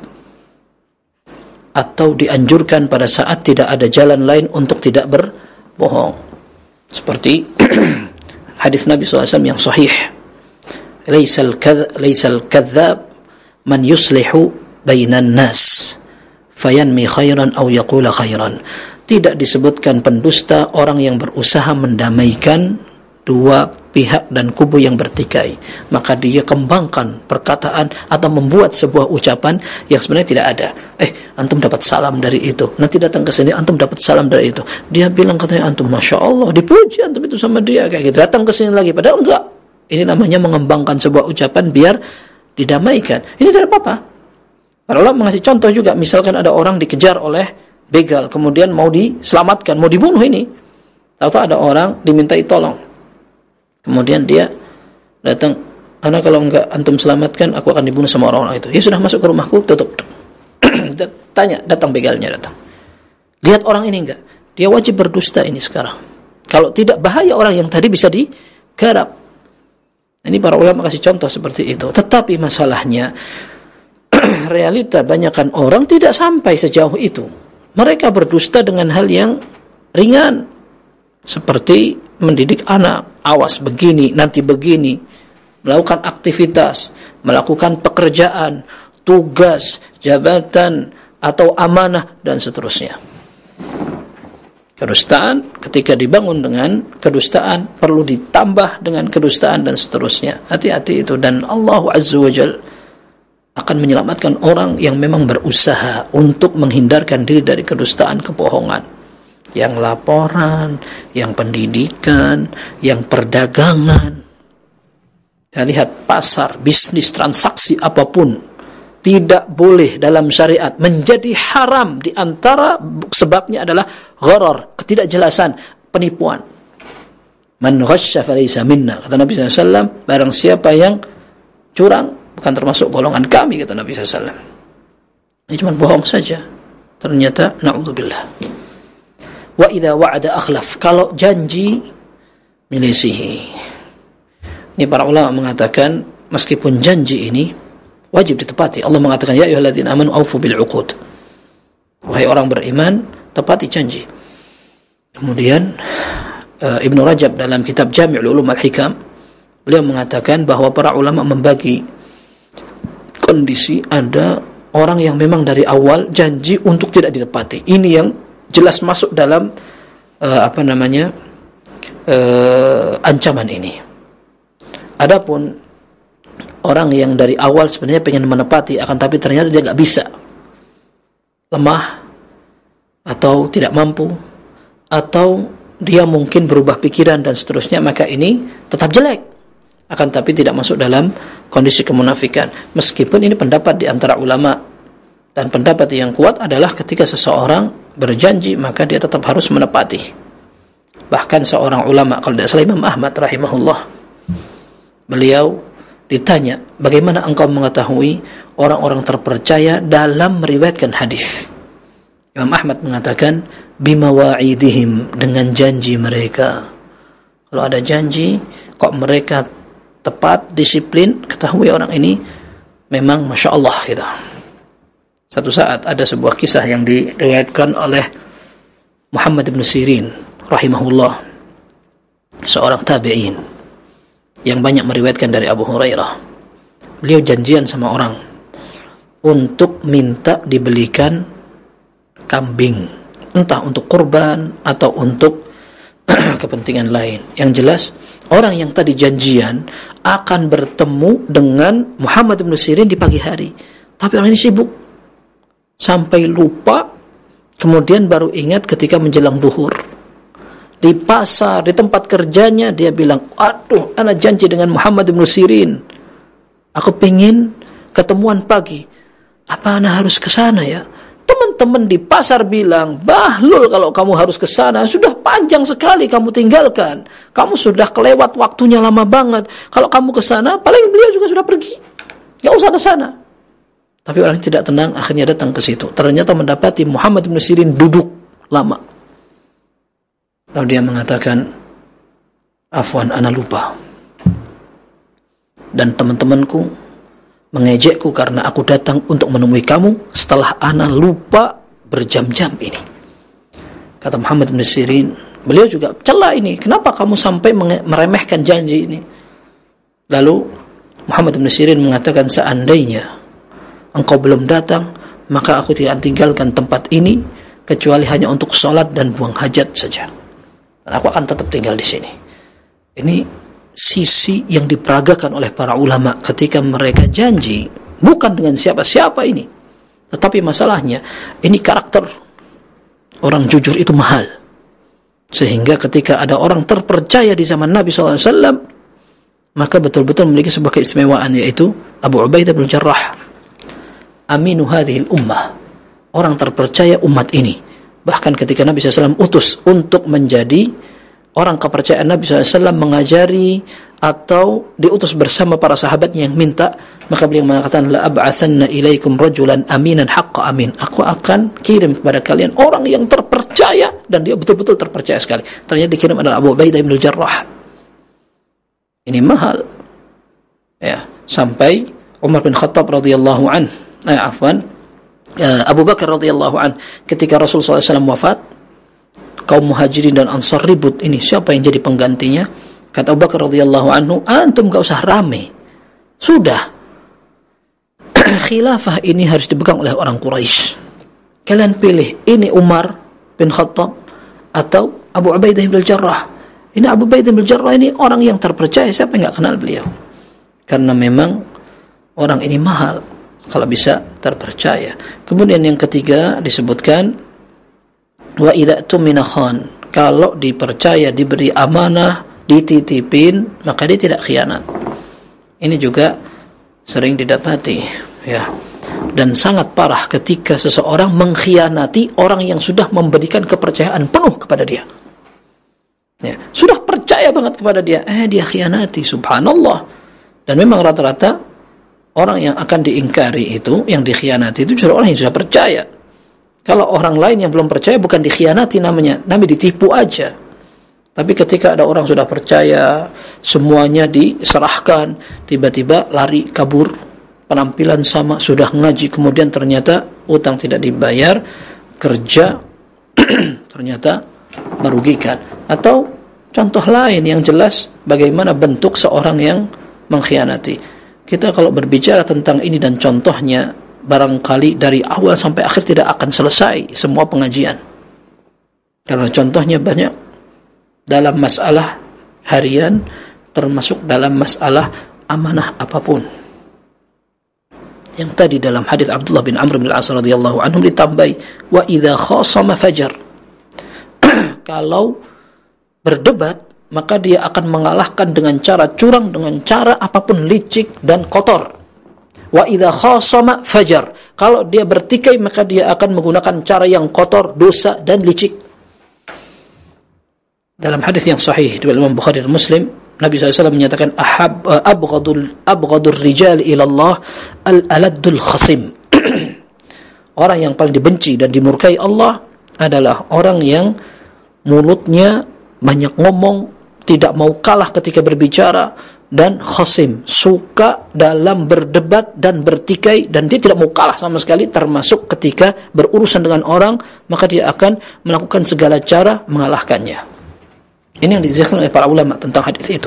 atau dianjurkan pada saat tidak ada jalan lain untuk tidak berbohong. Seperti hadis Nabi shallallahu alaihi wasallam yang sahih, laisal kadz laisal kadzdzab man yuslihu bainan nas fayanmi khairan aw yaqula khairan. Tidak disebutkan pendusta orang yang berusaha mendamaikan dua pihak dan kubu yang bertikai, maka dia kembangkan perkataan atau membuat sebuah ucapan yang sebenarnya tidak ada. Eh, antum dapat salam dari itu, nanti datang ke sini antum dapat salam dari itu. Dia bilang katanya antum masya Allah, dipuji antum itu sama dia kayak gitu. Datang ke sini lagi, padahal enggak. Ini namanya mengembangkan sebuah ucapan biar didamaikan. Ini tidak apa-apa. Para ulama mengasih contoh juga, misalkan ada orang dikejar oleh begal, kemudian mau diselamatkan, mau dibunuh ini. Tahu-tahu ada orang dimintai tolong. Kemudian dia datang, "Ana kalau enggak antum selamatkan, aku akan dibunuh sama orang-orang itu." Ya sudah, masuk ke rumahku, tutup. Tanya, datang begalnya datang. Lihat orang ini enggak? Dia wajib berdusta ini sekarang. Kalau tidak, bahaya orang yang tadi bisa digarap. Ini para ulama kasih contoh seperti itu. Tetapi masalahnya, realita banyakkan orang tidak sampai sejauh itu. Mereka berdusta dengan hal yang ringan, seperti mendidik anak, awas begini, nanti begini, melakukan aktivitas, melakukan pekerjaan, tugas, jabatan, atau amanah, dan seterusnya. Kedustaan ketika dibangun dengan kedustaan, perlu ditambah dengan kedustaan, dan seterusnya. Hati-hati itu. Dan Allah Azza wa Jalla akan menyelamatkan orang yang memang berusaha untuk menghindarkan diri dari kedustaan, kebohongan. Yang laporan, yang pendidikan, yang perdagangan. Saya lihat pasar, bisnis, transaksi apapun tidak boleh dalam syariat, menjadi haram. Di antara sebabnya adalah gharar, ketidakjelasan, penipuan. Man ghasya falaysa minna, kata Nabi sallallahu alaihi wasallam, barang siapa yang curang bukan termasuk golongan kami, kata Nabi sallallahu alaihi wasallam. Ini cuma bohong saja. Ternyata na'udzubillah. Wa idza wa'ada akhlaf, kalau janji menyelisihi. Ini para ulama mengatakan meskipun janji ini wajib ditepati. Allah mengatakan ya ayyuhalladzina amanu aufu bil 'uqud. Wahai orang beriman, tepati janji. Kemudian uh, Ibnu Rajab dalam kitab Jami'ul Ulum Al-Hikam, beliau mengatakan bahwa para ulama membagi kondisi. Ada orang yang memang dari awal janji untuk tidak ditepati. Ini yang jelas masuk dalam uh, apa namanya uh, ancaman ini. Adapun orang yang dari awal sebenarnya pengen menepati, akan tapi ternyata dia nggak bisa, lemah, atau tidak mampu, atau dia mungkin berubah pikiran dan seterusnya, maka ini tetap jelek, akan tapi tidak masuk dalam kondisi kemunafikan. Meskipun ini pendapat di antara ulama, dan pendapat yang kuat adalah ketika seseorang berjanji maka dia tetap harus menepati. Bahkan seorang ulama, kalau tidak salah Imam Ahmad rahimahullah, beliau ditanya, bagaimana engkau mengetahui orang-orang terpercaya dalam meriwayatkan hadis? Imam Ahmad mengatakan, bimawa'idihim, dengan janji mereka. Kalau ada janji, kok mereka tepat, disiplin, ketahui orang ini memang Masya Allah gitu. Satu saat ada sebuah kisah yang diriwayatkan oleh Muhammad ibn Sirin rahimahullah, seorang tabi'in yang banyak meriwayatkan dari Abu Hurairah. Beliau janjian sama orang untuk minta dibelikan kambing, entah untuk kurban atau untuk kepentingan lain. Yang jelas, orang yang tadi janjian akan bertemu dengan Muhammad bin Sirin di pagi hari, tapi orang ini sibuk sampai lupa. Kemudian baru ingat ketika menjelang zuhur di pasar, di tempat kerjanya, dia bilang, aduh, ana janji dengan Muhammad bin Sirin, aku pengen ketemuan pagi, apa ana harus ke sana ya? Teman-teman di pasar bilang, Bahlul, kalau kamu harus ke sana, sudah panjang sekali kamu tinggalkan, kamu sudah kelewat waktunya lama banget, kalau kamu ke sana, paling beliau juga sudah pergi, enggak usah ke sana. Tapi orang tidak tenang, akhirnya datang ke situ. Ternyata mendapati Muhammad bin Sirin duduk lama. Lalu dia mengatakan, afwan, ana lupa. Dan teman-temanku mengejekku karena aku datang untuk menemui kamu setelah ana lupa berjam-jam ini. Kata Muhammad bin Sirin, beliau juga cela ini, kenapa kamu sampai meremehkan janji ini? Lalu Muhammad bin Sirin mengatakan, seandainya engkau belum datang, maka aku tidak tinggalkan tempat ini kecuali hanya untuk sholat dan buang hajat saja, dan aku akan tetap tinggal di sini. Ini sisi yang diperagakan oleh para ulama ketika mereka janji, bukan dengan siapa-siapa ini, tetapi masalahnya ini karakter orang jujur itu mahal, sehingga ketika ada orang terpercaya di zaman Nabi shallallahu alaihi wasallam, maka betul-betul memiliki sebuah keistimewaan, yaitu Abu Ubaidah bin Jarrah, aminu hadhil ummah, orang terpercaya umat ini. Bahkan ketika Nabi shallallahu alaihi wasallam utus untuk menjadi orang kepercayaan Nabi shallallahu alaihi wasallam, mengajari atau diutus bersama para sahabatnya yang minta, maka beliau mengatakan, la ab'athanna ilaikum rajulan aminan haqqa amin, aku akan kirim kepada kalian orang yang terpercaya, dan dia betul-betul terpercaya sekali. Ternyata dikirim adalah Abu Ubaidah bin Jarrah. Ini mahal ya, sampai Umar bin Khattab radhiyallahu an eh, afwan uh, Abu Bakar radhiyallahu an, ketika Rasulullah sallallahu alaihi wasallam wafat, kaum Muhajirin dan Ansar ribut, ini siapa yang jadi penggantinya? Kata Abu Bakar radhiyallahu anhu, antum gak usah rame, sudah khilafah ini harus dipegang oleh orang Quraisy. Kalian pilih, ini Umar bin Khattab atau Abu Ubaidah bin Jarrah. Ini Abu Ubaidah bin Jarrah ini orang yang terpercaya, siapa yang gak kenal beliau? Karena memang orang ini mahal kalau bisa terpercaya. Kemudian yang ketiga disebutkan, wa idza tumina khan, kalau dipercaya, diberi amanah, dititipin, maka dia tidak khianat. Ini juga sering didapati ya, dan sangat parah ketika seseorang mengkhianati orang yang sudah memberikan kepercayaan penuh kepada dia ya, sudah percaya banget kepada dia, eh dia khianati, subhanallah. Dan memang rata-rata orang yang akan diingkari itu, yang dikhianati itu justru orang yang sudah percaya. Kalau orang lain yang belum percaya, bukan dikhianati namanya, namanya ditipu aja. Tapi ketika ada orang sudah percaya, semuanya diserahkan, tiba-tiba lari kabur, penampilan sama, sudah ngaji, kemudian ternyata utang tidak dibayar, kerja ternyata merugikan. Atau contoh lain yang jelas bagaimana bentuk seorang yang mengkhianati. Kita kalau berbicara tentang ini dan contohnya, barangkali dari awal sampai akhir tidak akan selesai semua pengajian, karena contohnya banyak dalam masalah harian, termasuk dalam masalah amanah apapun. Yang tadi dalam hadis Abdullah bin Amr bin Al-As radhiyallahu anhu ditambahi, wa idza khasama fajar, kalau berdebat maka dia akan mengalahkan dengan cara curang, dengan cara apapun, licik dan kotor. Wa idza khasama fajar, kalau dia bertikai maka dia akan menggunakan cara yang kotor, dosa dan licik. Dalam hadis yang sahih dari Imam Bukhari dan Muslim, Nabi sallallahu alaihi wasallam menyatakan, ahab abghadul abghadur rijal ila Allah al-aladdul khasim. Orang yang paling dibenci dan dimurkai Allah adalah orang yang mulutnya banyak ngomong, tidak mau kalah ketika berbicara, dan khasim, suka dalam berdebat dan bertikai, dan dia tidak mau kalah sama sekali, termasuk ketika berurusan dengan orang, maka dia akan melakukan segala cara mengalahkannya. Ini yang dijelaskan oleh para ulama tentang hadis itu.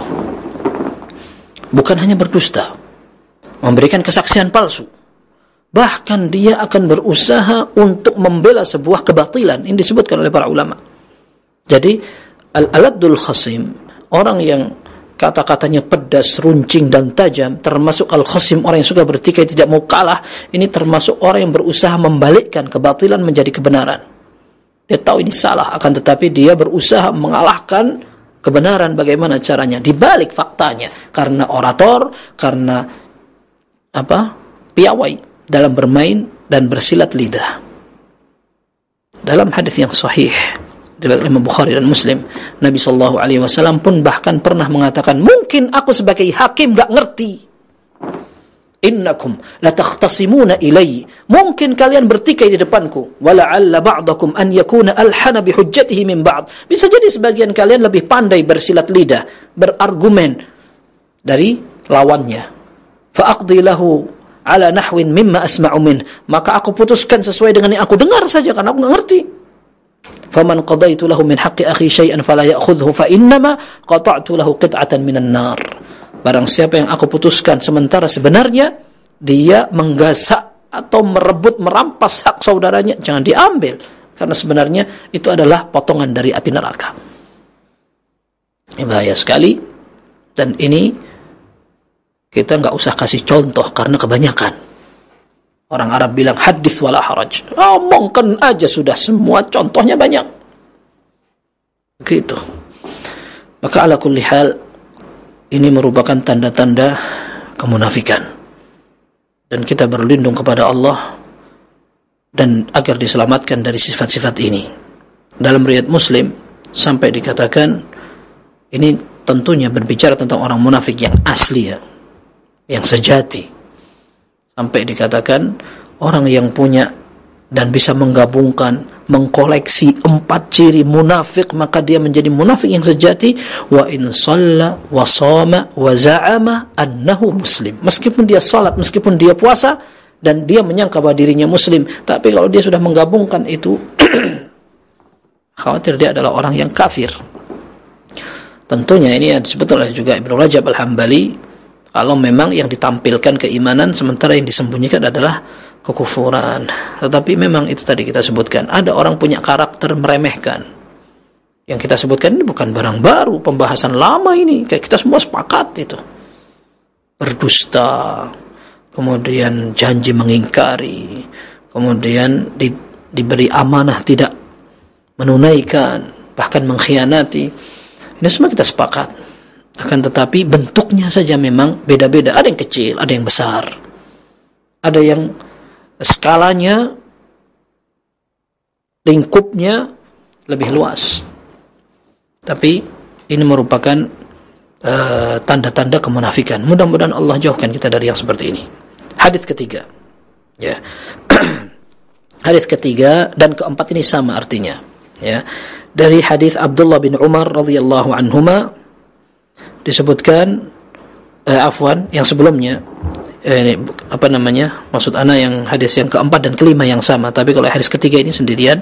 Bukan hanya berdusta, memberikan kesaksian palsu, bahkan dia akan berusaha untuk membela sebuah kebatilan. Ini disebutkan oleh para ulama. Jadi al-aladdul khasim, orang yang kata-katanya pedas, runcing dan tajam, termasuk al-khasim, orang yang suka bertikai, tidak mau kalah. Ini termasuk orang yang berusaha membalikkan kebatilan menjadi kebenaran. Dia tahu ini salah, akan tetapi dia berusaha mengalahkan kebenaran. Bagaimana caranya? Dibalik faktanya, karena orator, karena apa? piawai dalam bermain dan bersilat lidah. Dalam hadis yang sahih diriwayatkan Imam Bukhari dan Muslim, Nabi sallallahu alaihi wasallam pun bahkan pernah mengatakan, mungkin aku sebagai hakim gak ngerti. Innakum latakhtasimuna ilayhi, mungkin kalian bertikai di depanku, wala'alla ba'dakum an yakuna alhana bihujjatihi min ba'd, bisa jadi sebagian kalian lebih pandai bersilat lidah, berargumen dari lawannya. Fa'aqdi lahu ala nahwin mimma asma'u min, maka aku putuskan sesuai dengan yang aku dengar saja, karena aku enggak ngerti. Faman qadaitu lahu min haqqi akhi syai'an fala ya'khudhu fa innama qata'tu lahu qit'atan minan nar. Barang siapa yang aku putuskan sementara sebenarnya dia menggasak atau merebut, merampas hak saudaranya, jangan diambil, karena sebenarnya itu adalah potongan dari api neraka. Ini bahaya sekali, dan ini kita nggak usah kasih contoh karena kebanyakan. Orang Arab bilang hadits wala haraj, omongkan aja sudah, semua contohnya banyak. Begitu. Maka ala kulli hal, ini merupakan tanda-tanda kemunafikan, dan kita berlindung kepada Allah dan agar diselamatkan dari sifat-sifat ini. Dalam riwayat Muslim sampai dikatakan, ini tentunya berbicara tentang orang munafik yang asli, ya, yang sejati. Sampai dikatakan orang yang punya dan bisa menggabungkan, mengkoleksi empat ciri munafik, maka dia menjadi munafik yang sejati. Wa in shalla wa shama wa za'ama annahu muslim. Meskipun dia salat, meskipun dia puasa, dan dia menyangka bahwa dirinya muslim, tapi kalau dia sudah menggabungkan itu, khawatir dia adalah orang yang kafir. Tentunya ini yang disebut oleh juga Ibnu Rajab Al-Hambali, kalau memang yang ditampilkan keimanan sementara yang disembunyikan adalah kekufuran. Tetapi memang itu tadi kita sebutkan, ada orang punya karakter meremehkan. Yang kita sebutkan ini bukan barang baru, pembahasan lama ini, kayak kita semua sepakat itu. Berdusta, kemudian janji mengingkari, kemudian di, diberi amanah tidak menunaikan, bahkan mengkhianati. Ini semua kita sepakat. Akan tetapi bentuknya saja memang beda-beda. Ada yang kecil, ada yang besar, ada yang skalanya, lingkupnya lebih luas. Tapi ini merupakan uh, tanda-tanda kemunafikan. Mudah-mudahan Allah jauhkan kita dari yang seperti ini. Hadis ketiga, ya. Hadis ketiga dan keempat ini sama artinya, ya. Dari hadis Abdullah bin Umar radhiyallahu anhuma disebutkan, eh, afwan, yang sebelumnya, eh, ini, apa namanya, maksud ana yang hadis yang keempat dan kelima yang sama, tapi kalau hadis ketiga ini sendirian.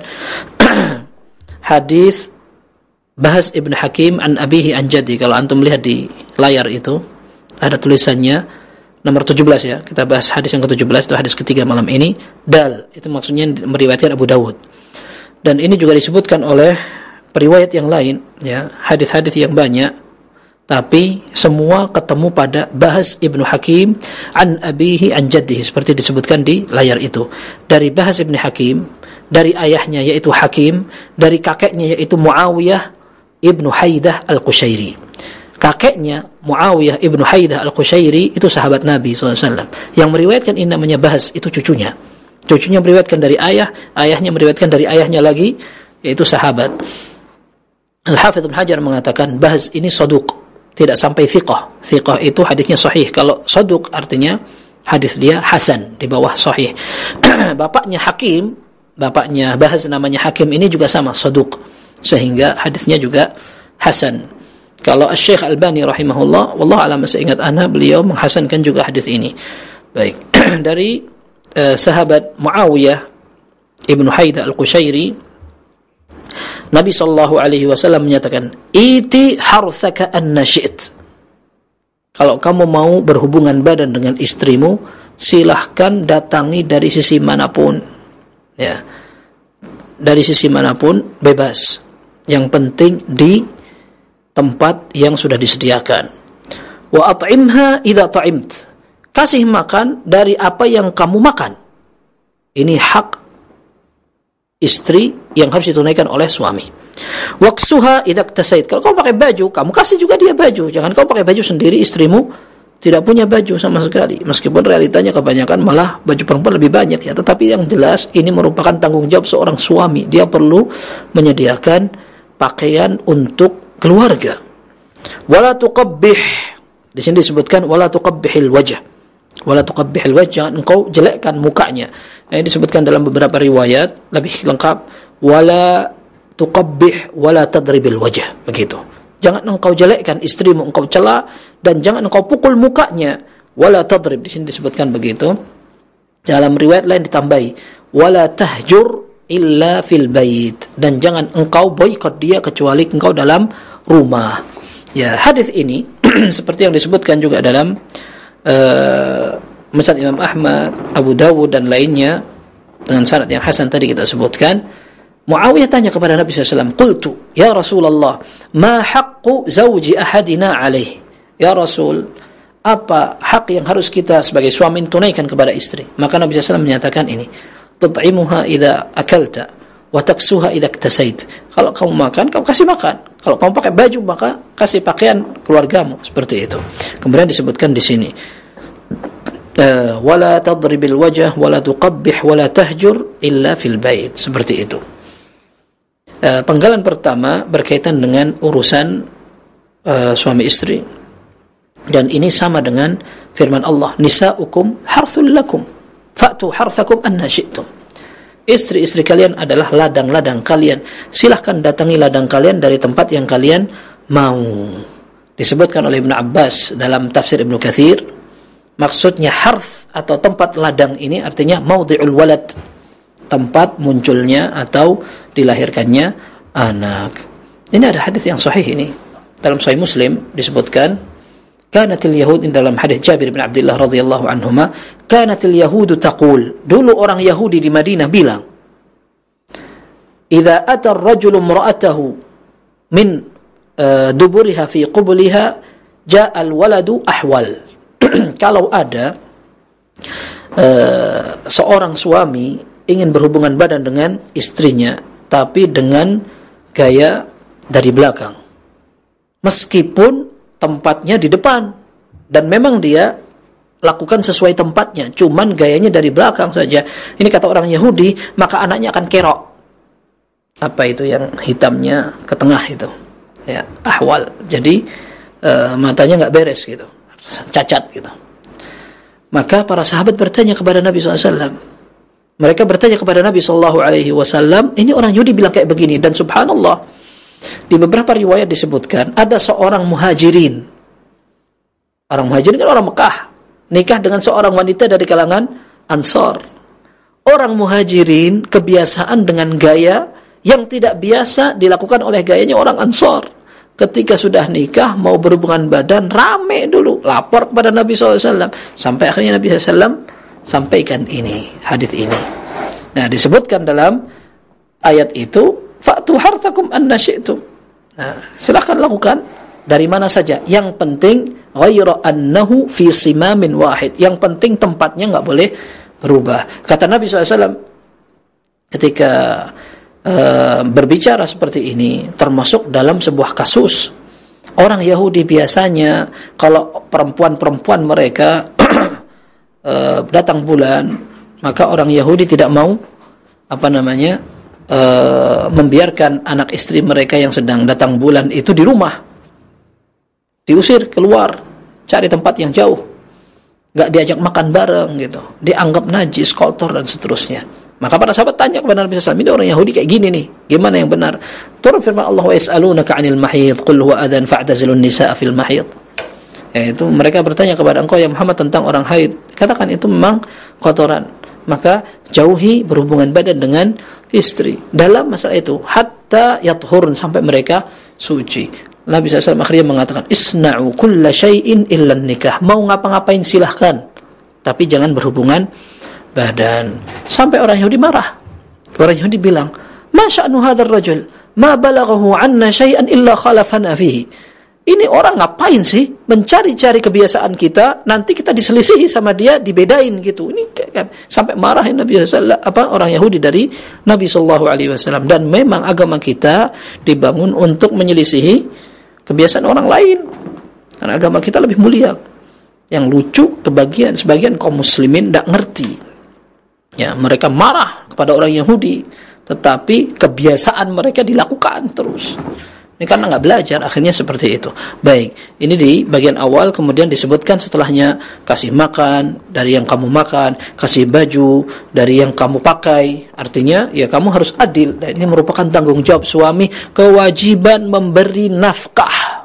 Hadis Bahz ibn Hakim an abihi an jaddi. Kalau antum lihat di layar itu ada tulisannya nomor tujuh belas, ya. Kita bahas hadis yang ke tujuh belas, itu hadis ketiga malam ini. Dal, itu maksudnya meriwayatkan Abu Dawud. Dan ini juga disebutkan oleh periwayat yang lain, ya, hadis-hadis yang banyak, tapi semua ketemu pada Bahz ibn Hakim an abihi an jaddihi, seperti disebutkan di layar itu. Dari Bahz ibn Hakim, dari ayahnya yaitu Hakim, dari kakeknya yaitu Muawiyah ibnu Haidah al-Qushairi. Kakeknya Muawiyah ibnu Haidah al-Qushairi itu sahabat Nabi sallallahu alaihi wasallam. Yang meriwayatkan ini namanya Bahz, itu cucunya. Cucunya meriwayatkan dari ayah, ayahnya meriwayatkan dari ayahnya lagi, yaitu sahabat. Al-Hafidz Ibnu Hajar mengatakan Bahz ini saduq, tidak sampai thiqah. Thiqah itu hadisnya sahih. Kalau saduq artinya hadis dia hasan, di bawah sahih. Bapaknya Hakim, bapaknya Bahz namanya Hakim, ini juga sama, saduq, sehingga hadisnya juga hasan. Kalau Syekh Albani rahimahullah, wallahu a'lam, seingat ana beliau menghasankan juga hadis ini. Baik. Dari uh, sahabat Muawiyah ibnu Haidah al-Qushairi, Nabi sallallahu alaihi wasallam menyatakan, "Iti harthaka anna syi'it." Kalau kamu mau berhubungan badan dengan istrimu, silahkan datangi dari sisi manapun. Ya. Dari sisi manapun bebas. Yang penting di tempat yang sudah disediakan. Wa at'imha idza ta'imt. Kasih makan dari apa yang kamu makan. Ini hak istri yang harus ditunaikan oleh suami. Waksuha idza iktasait. Kalau kamu pakai baju, kamu kasih juga dia baju. Jangan kamu pakai baju sendiri, istrimu tidak punya baju sama sekali. Meskipun realitanya kebanyakan malah baju perempuan lebih banyak, ya. Tetapi yang jelas ini merupakan tanggung jawab seorang suami. Dia perlu menyediakan pakaian untuk keluarga. Wala tuqabbih. Di sini disebutkan wala tuqabbihil wajh. Wala tuqabbihil wajh, jangan engkau jelekkan mukanya. Ini disebutkan dalam beberapa riwayat lebih lengkap, wala tuqabbih wala tadribil wajh, begitu. Jangan engkau jelekkan istrimu, engkau cela, dan jangan engkau pukul mukanya. Wala tadrib, di sini disebutkan begitu. Dalam riwayat lain ditambahi, wala tahjur illa fil bait, dan jangan engkau boikot dia kecuali engkau dalam rumah. Ya, hadis ini seperti yang disebutkan juga dalam uh, Musnad Imam Ahmad, Abu Dawud dan lainnya dengan sanad yang hasan tadi kita sebutkan. Muawiyah tanya kepada Nabi sallallahu alaihi wasallam, "Qultu ya Rasulullah, ma haqqu zawji ahadina alaih?" Ya Rasul, apa hak yang harus kita sebagai suami tunaikan kepada istri? Maka Nabi sallallahu alaihi wasallam menyatakan ini, "Tut'imuha idza akalta wa taksuha idza iktasait." Kalau kamu makan, kamu kasih makan. Kalau kamu pakai baju, maka kasih pakaian keluargamu, seperti itu. Kemudian disebutkan di sini, Uh, wala tadribil wajh wala tuqabbih wala tahjur illa fil bait, seperti itu. Uh, penggalan pertama berkaitan dengan urusan uh, suami istri. Dan ini sama dengan firman Allah, nisa'ukum harthul lakum fa'tu harthakum anna syi'tum. Istri-istri kalian adalah ladang-ladang kalian, silahkan datangi ladang kalian dari tempat yang kalian mau. Disebutkan oleh Ibnu Abbas dalam tafsir Ibnu Katsir, maksudnya harth atau tempat ladang ini artinya maudhi'ul walad, tempat munculnya atau dilahirkannya anak. Ini ada hadis yang sahih ini. Dalam Sahih Muslim disebutkan, kanatil yahud, dalam hadis Jabir bin Abdullah radhiyallahu anhuma, kanatil yahudu taqul, dulu orang Yahudi di Madinah bilang, idza ata ar-rajulu imra'atahu min uh, duburiha fi qubliha ja'a al-waladu ahwal. Kalau ada uh, seorang suami ingin berhubungan badan dengan istrinya tapi dengan gaya dari belakang, meskipun tempatnya di depan dan memang dia lakukan sesuai tempatnya, cuman gayanya dari belakang saja. Ini kata orang Yahudi, maka anaknya akan kerok. Apa itu yang hitamnya ke tengah itu? Ya, ahwal. Jadi uh, matanya nggak beres gitu, cacat gitu. Maka para sahabat bertanya kepada Nabi shallallahu alaihi wasallam. Mereka bertanya kepada Nabi shallallahu alaihi wasallam, ini orang Yahudi bilang kayak begini. Dan subhanallah, di beberapa riwayat disebutkan ada seorang muhajirin. Orang muhajirin kan orang Mekah, nikah dengan seorang wanita dari kalangan Ansar. Orang muhajirin kebiasaan dengan gaya yang tidak biasa dilakukan oleh gayanya orang Ansar. Ketika sudah nikah mau berhubungan badan, rame dulu, lapor kepada Nabi shallallahu alaihi wasallam. Sampai akhirnya Nabi shallallahu alaihi wasallam sampaikan ini, hadis ini. Nah, disebutkan dalam ayat itu, fa'tu harthakum anna syi'tum. Nah, silakan lakukan dari mana saja. Yang penting ghaira annahu fi simamin wahid. Yang penting tempatnya enggak boleh berubah. Kata Nabi shallallahu alaihi wasallam ketika uh, berbicara seperti ini, termasuk dalam sebuah kasus. Orang Yahudi biasanya kalau perempuan-perempuan mereka uh, datang bulan, maka orang Yahudi tidak mau apa namanya Uh, membiarkan anak istri mereka yang sedang datang bulan itu di rumah, diusir keluar, cari tempat yang jauh, nggak diajak makan bareng gitu, dianggap najis, kotor dan seterusnya. Maka para sahabat tanya kepada Nabi shallallahu alaihi wasallam, ini orang Yahudi kayak gini nih, gimana yang benar? Turun firman Allah, wa yas'alunaka 'anil mahid qul huwa adhan fa'tazilun nisaa fil mahid. Yaitu mereka bertanya kepada engkau ya Muhammad tentang orang haid, katakan itu memang kotoran, maka jauhi berhubungan badan dengan istri dalam masalah itu hatta yathurun, sampai mereka suci. Nabi shallallahu alaihi wasallam akhirnya mengatakan, isna'u kulla syai'in illa nikah, mau ngapa-ngapain silahkan, tapi jangan berhubungan badan. Sampai orang Yahudi marah. Orang Yahudi bilang, ma sya'nu hadzal rajul ma balaghahu 'anna syai'an illa khalafana fihi. Ini orang ngapain sih mencari-cari kebiasaan kita, nanti kita diselisihi sama dia, dibedain gitu. Ini sampai marahin Nabi sallallahu alaihi wasallam, apa orang Yahudi dari Nabi sallallahu alaihi wasallam. Dan memang agama kita dibangun untuk menyelisihi kebiasaan orang lain. Karena agama kita lebih mulia. Yang lucu, kebagian sebagian kaum muslimin tidak ngerti. Ya, mereka marah kepada orang Yahudi, tetapi kebiasaan mereka dilakukan terus. Ini karena nggak belajar, akhirnya seperti itu. Baik, ini di bagian awal, kemudian disebutkan setelahnya, kasih makan dari yang kamu makan, kasih baju dari yang kamu pakai. Artinya, ya kamu harus adil. Dan ini merupakan tanggung jawab suami, kewajiban memberi nafkah.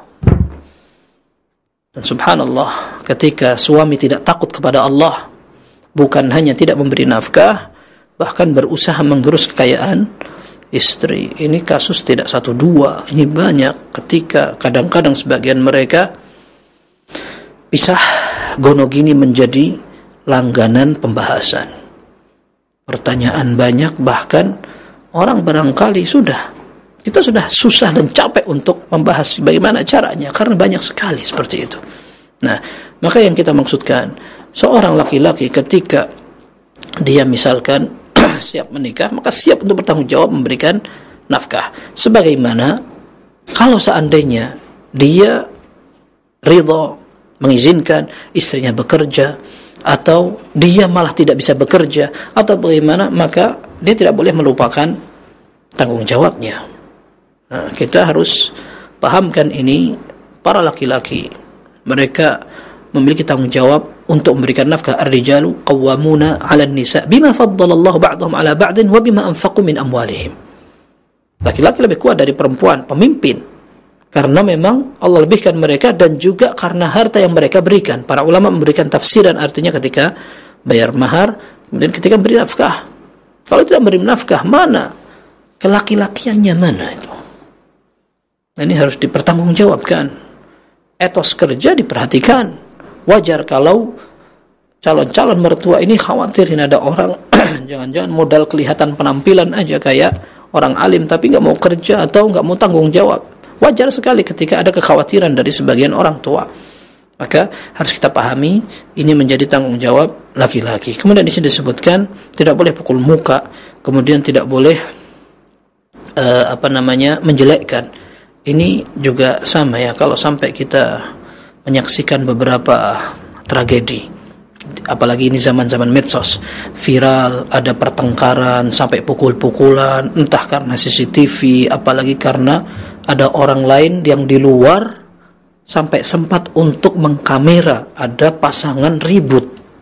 Dan subhanallah, ketika suami tidak takut kepada Allah, bukan hanya tidak memberi nafkah, bahkan berusaha menggerus kekayaan istri. Ini kasus tidak satu dua, ini banyak. Ketika kadang-kadang sebagian mereka pisah gonogini menjadi langganan pembahasan. Pertanyaan banyak, bahkan orang barangkali sudah kita sudah susah dan capek untuk membahas bagaimana caranya, karena banyak sekali seperti itu. Nah, maka yang kita maksudkan, seorang laki-laki ketika dia misalkan siap menikah, maka siap untuk bertanggung jawab memberikan nafkah. Sebagaimana kalau seandainya dia ridha mengizinkan istrinya bekerja, atau dia malah tidak bisa bekerja, atau bagaimana, maka dia tidak boleh melupakan tanggung jawabnya. Nah, kita harus pahamkan ini para laki-laki mereka memiliki tanggung jawab untuk memberikan nafkah. Ar-rijalu qawwamuna 'alan nisa bima faddalallahu ba'dahum 'ala ba'din wa bima anfaqu min amwalihim. Laki-laki lebih kuat dari perempuan, pemimpin, karena memang Allah lebihkan mereka dan juga karena harta yang mereka berikan. Para ulama memberikan tafsiran, artinya ketika bayar mahar, kemudian ketika beri nafkah. Kalau tidak beri nafkah, mana kelaki-lakiannya, mana itu? Nah, ini harus dipertanggungjawabkan. Etos kerja diperhatikan. Wajar kalau calon-calon mertua ini khawatirin ada orang jangan-jangan modal kelihatan penampilan aja kayak orang alim tapi nggak mau kerja atau nggak mau tanggung jawab. Wajar sekali ketika ada kekhawatiran dari sebagian orang tua. Maka harus kita pahami ini menjadi tanggung jawab laki-laki. Kemudian di sini disebutkan tidak boleh pukul muka, kemudian tidak boleh uh, apa namanya menjelekkan. Ini juga sama ya, kalau sampai kita menyaksikan beberapa tragedi, apalagi ini zaman-zaman medsos, viral, ada pertengkaran sampai pukul-pukulan, entah karena C C T V, apalagi karena ada orang lain yang di luar sampai sempat untuk mengkamera ada pasangan ribut.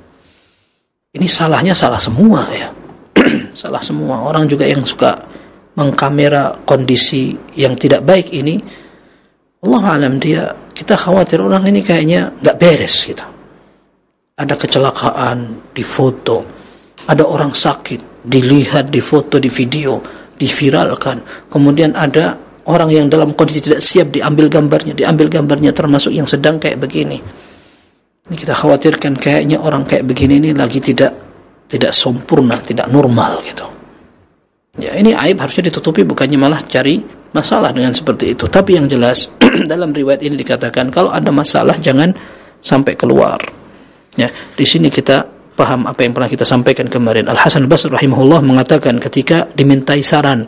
Ini salahnya salah semua ya. Salah semua. Orang juga yang suka mengkamera kondisi yang tidak baik ini, Allah alam dia, kita khawatir orang ini kayaknya nggak beres gitu. Ada kecelakaan difoto, ada orang sakit dilihat di foto, di video, diviralkan, kemudian ada orang yang dalam kondisi tidak siap diambil gambarnya, diambil gambarnya termasuk yang sedang kayak begini. Ini kita khawatirkan kayaknya orang kayak begini ini lagi tidak tidak sempurna, tidak normal gitu. Ya, ini aib harusnya ditutupi, bukannya malah cari masalah dengan seperti itu. Tapi yang jelas dalam riwayat ini dikatakan kalau ada masalah jangan sampai keluar. Ya, di sini kita paham apa yang pernah kita sampaikan kemarin. Al-Hasan Al-Basri rahimahullah mengatakan ketika dimintai saran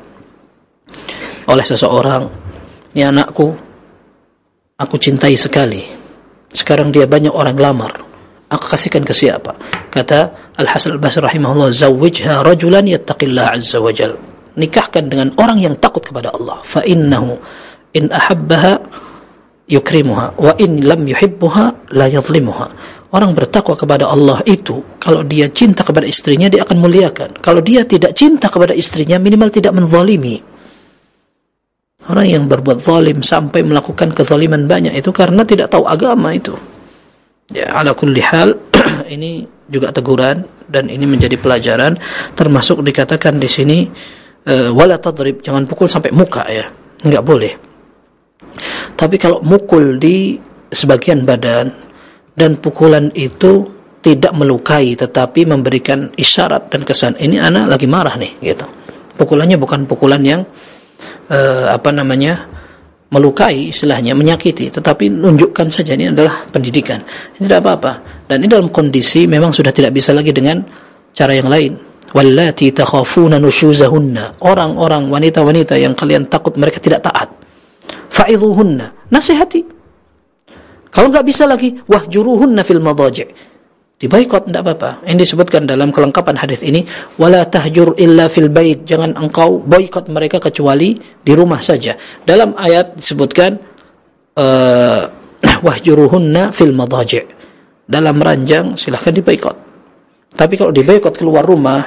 oleh seseorang, "Ya anakku, aku cintai sekali. Sekarang dia banyak orang lamar. Aku kasihkan ke siapa?" Kata Al-Hasan Al-Basri rahimahullah, "Zawwijha rajulan yattaqillah azza wa jal." Nikahkan dengan orang yang takut kepada Allah. Fa innahu in ahabbaha yukrimuha wa in lam yuhibbuha la yadhlimuha. Orang bertakwa kepada Allah itu, kalau dia cinta kepada istrinya, dia akan muliakan. Kalau dia tidak cinta kepada istrinya, minimal tidak menzalimi. Orang yang berbuat zalim sampai melakukan kezaliman banyak itu karena tidak tahu agama itu. Ya, ala kulli hal ini juga teguran dan ini menjadi pelajaran, termasuk dikatakan di sini e, wala tadrib, jangan pukul sampai muka ya, enggak boleh. Tapi kalau mukul di sebagian badan dan pukulan itu tidak melukai tetapi memberikan isyarat dan kesan ini anak lagi marah nih gitu. Pukulannya bukan pukulan yang e, apa namanya melukai, istilahnya menyakiti, tetapi menunjukkan saja ini adalah pendidikan. Ini tidak apa-apa. Dan ini dalam kondisi memang sudah tidak bisa lagi dengan cara yang lain. Wallati takhafuna nushuzahunna, orang-orang wanita-wanita yang kalian takut mereka tidak taat, fa'idhuhunna, nasihati. Kalau enggak bisa lagi, wahjuruhunna fil madaji', diboikot, tidak apa-apa. Ini disebutkan dalam kelengkapan hadis ini, wala tahjur illa fil bait, jangan engkau boikot mereka kecuali di rumah saja. Dalam ayat disebutkan uh, wahjuruhunna fil madaji', dalam ranjang silahkan diboikot. Tapi kalau diboikot keluar rumah,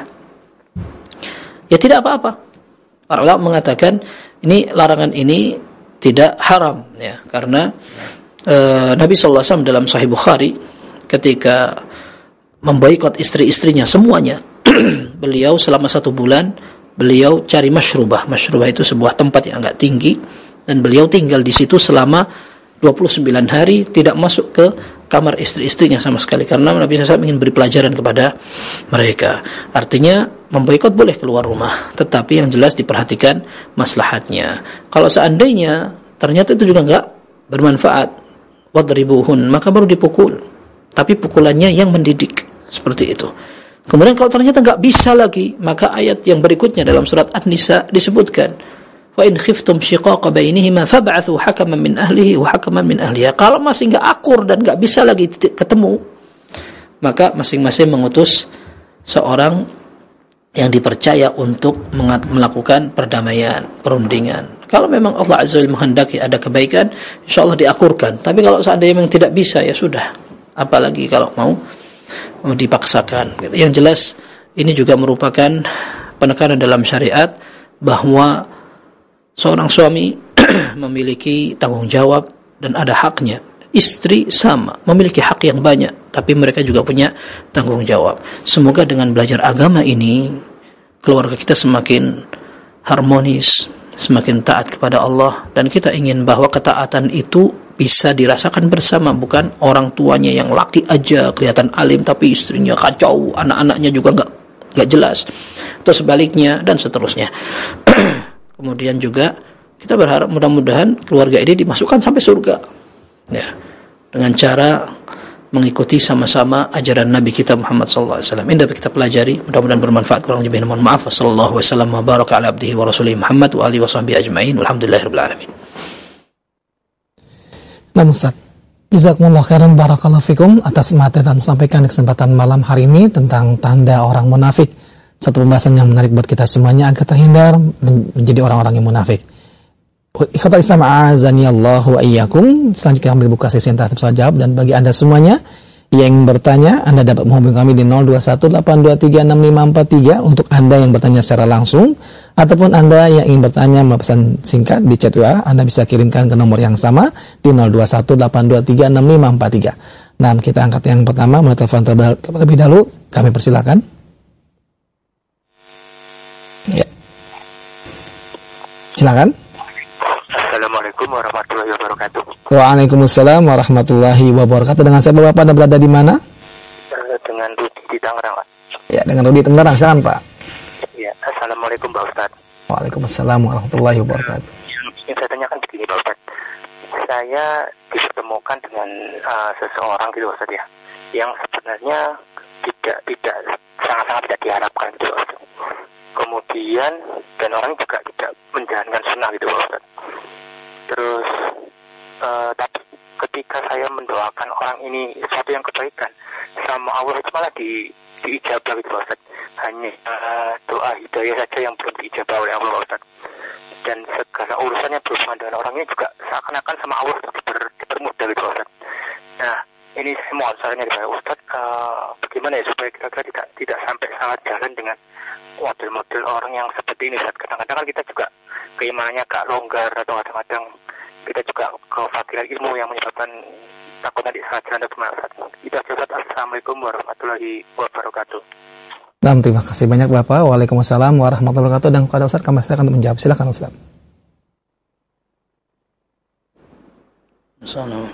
ya tidak apa-apa. Para ulama mengatakan ini larangan ini tidak haram ya, karena uh, Nabi sallallahu alaihi wasallam dalam Sahih Bukhari ketika memboikot istri-istrinya semuanya, beliau selama satu bulan beliau cari masyrubah. Masyrubah itu sebuah tempat yang agak tinggi dan beliau tinggal di situ selama dua puluh sembilan hari, tidak masuk ke kamar istri-istrinya sama sekali karena Nabi sallallahu alaihi wasallam ingin beri pelajaran kepada mereka. Artinya memboikot boleh keluar rumah, tetapi yang jelas diperhatikan maslahatnya. Kalau seandainya ternyata itu juga enggak bermanfaat, wadribuhun, maka baru dipukul, tapi pukulannya yang mendidik. Seperti itu. Kemudian kalau ternyata enggak bisa lagi, maka ayat yang berikutnya dalam surat An-Nisa disebutkan, wa in khiftum shiqaqa bainihima fab'athu hakaman min ahlihi wa hakaman min ahliha. Kalau masih enggak akur dan enggak bisa lagi ketemu, maka masing-masing mengutus seorang yang dipercaya untuk melakukan perdamaian, perundingan. Kalau memang Allah Azza wa Jalla menghendaki ada kebaikan, insyaallah diakurkan. Tapi kalau seandainya memang tidak bisa, ya sudah. Apalagi kalau mau dipaksakan. Yang jelas ini juga merupakan penekanan dalam syariat bahwa seorang suami memiliki tanggung jawab dan ada haknya. Istri sama, memiliki hak yang banyak, tapi mereka juga punya tanggung jawab. Semoga dengan belajar agama ini keluarga kita semakin harmonis, semakin taat kepada Allah, dan kita ingin bahwa ketaatan itu bisa dirasakan bersama, bukan orang tuanya yang laki aja kelihatan alim tapi istrinya kacau, anak-anaknya juga enggak enggak jelas, atau sebaliknya dan seterusnya. Kemudian juga kita berharap mudah-mudahan keluarga ini dimasukkan sampai surga, ya, dengan cara mengikuti sama-sama ajaran Nabi kita Muhammad sallallahu alaihi wasallam. Ini dapat kita pelajari, mudah-mudahan bermanfaat. Kurang lebihnya mohon maaf. Sallallahu wasallam wa baraka ala abdihi wa rasulih Muhammad wa alihi washabbihi ajmain. Walhamdulillahirabbil alamin. Nah, Ustaz, jazakumullah khairan barakallahu fikum atas materi yang disampaikan di kesempatan malam hari ini tentang tanda orang munafik. Satu pembahasan yang menarik buat kita semuanya agar terhindar menjadi orang-orang yang munafik. Ikhwatal Islam a'azani Allahu wa iyyakum. Selanjutnya kami buka sesi interaktif soal jawab, dan bagi Anda semuanya yang ingin bertanya, Anda dapat menghubungi kami di nol dua satu delapan dua tiga enam lima empat tiga untuk Anda yang bertanya secara langsung, ataupun Anda yang ingin bertanya melalui pesan singkat di chat W A, Anda bisa kirimkan ke nomor yang sama di nol dua satu delapan dua tiga enam lima empat tiga. Nah, kita angkat yang pertama melalui telepon terlebih dahulu. Kami persilakan. Ya. Silakan. Assalamualaikum warahmatullahi wabarakatuh. Waalaikumsalam warahmatullahi wabarakatuh. Dengan siapa Bapak, Anda berada di mana? Dengan Rudi di Tangerang, Pak. Ya, dengan Rudi Tangerang, silakan Pak. Ya, Assalamualaikum Pak Ustadz. Waalaikumsalam warahmatullahi wabarakatuh. Yang ingin saya tanyakan begini Pak Ustadz. Saya dipertemukan dengan uh, seseorang gitu Ustadz ya, yang sebenarnya tidak tidak sangat-sangat tidak diharapkan gitu Ustadz. Kemudian dan orang juga tidak menjalankan sunnah gitu Ustadz. Terus uh, tapi ketika saya mendoakan orang ini sesuatu yang kebaikan sama Allah, itu malah di diijabah gitu Ustadz. Hanya uh, doa hidayah saja yang belum diijabah oleh Allah Ustadz. Dan segala urusannya berhubungan dengan orang ini juga seakan-akan sama Allah diper, dipermudah gitu Ustadz. Nah, ini saya mohon sarannya dari Ustadz, uh, bagaimana ya supaya kita tidak tidak sampai salah jalan dengan model-model orang yang seperti ini Ustadz. Kadang-kadang kan kita juga keimanannya agak longgar, atau kadang-kadang kita juga kefakiran ilmu yang menyebabkan takut nanti salah jalan atau gimana Ustadz. Itu aja Ustadz. Assalamualaikum warahmatullahi wabarakatuh. Nah, terima kasih banyak Bapak. Waalaikumsalam warahmatullahi wabarakatuh. Dan kepada Ustadz kami silakan untuk menjawab. Silakan Ustadz. Assalamualaikum.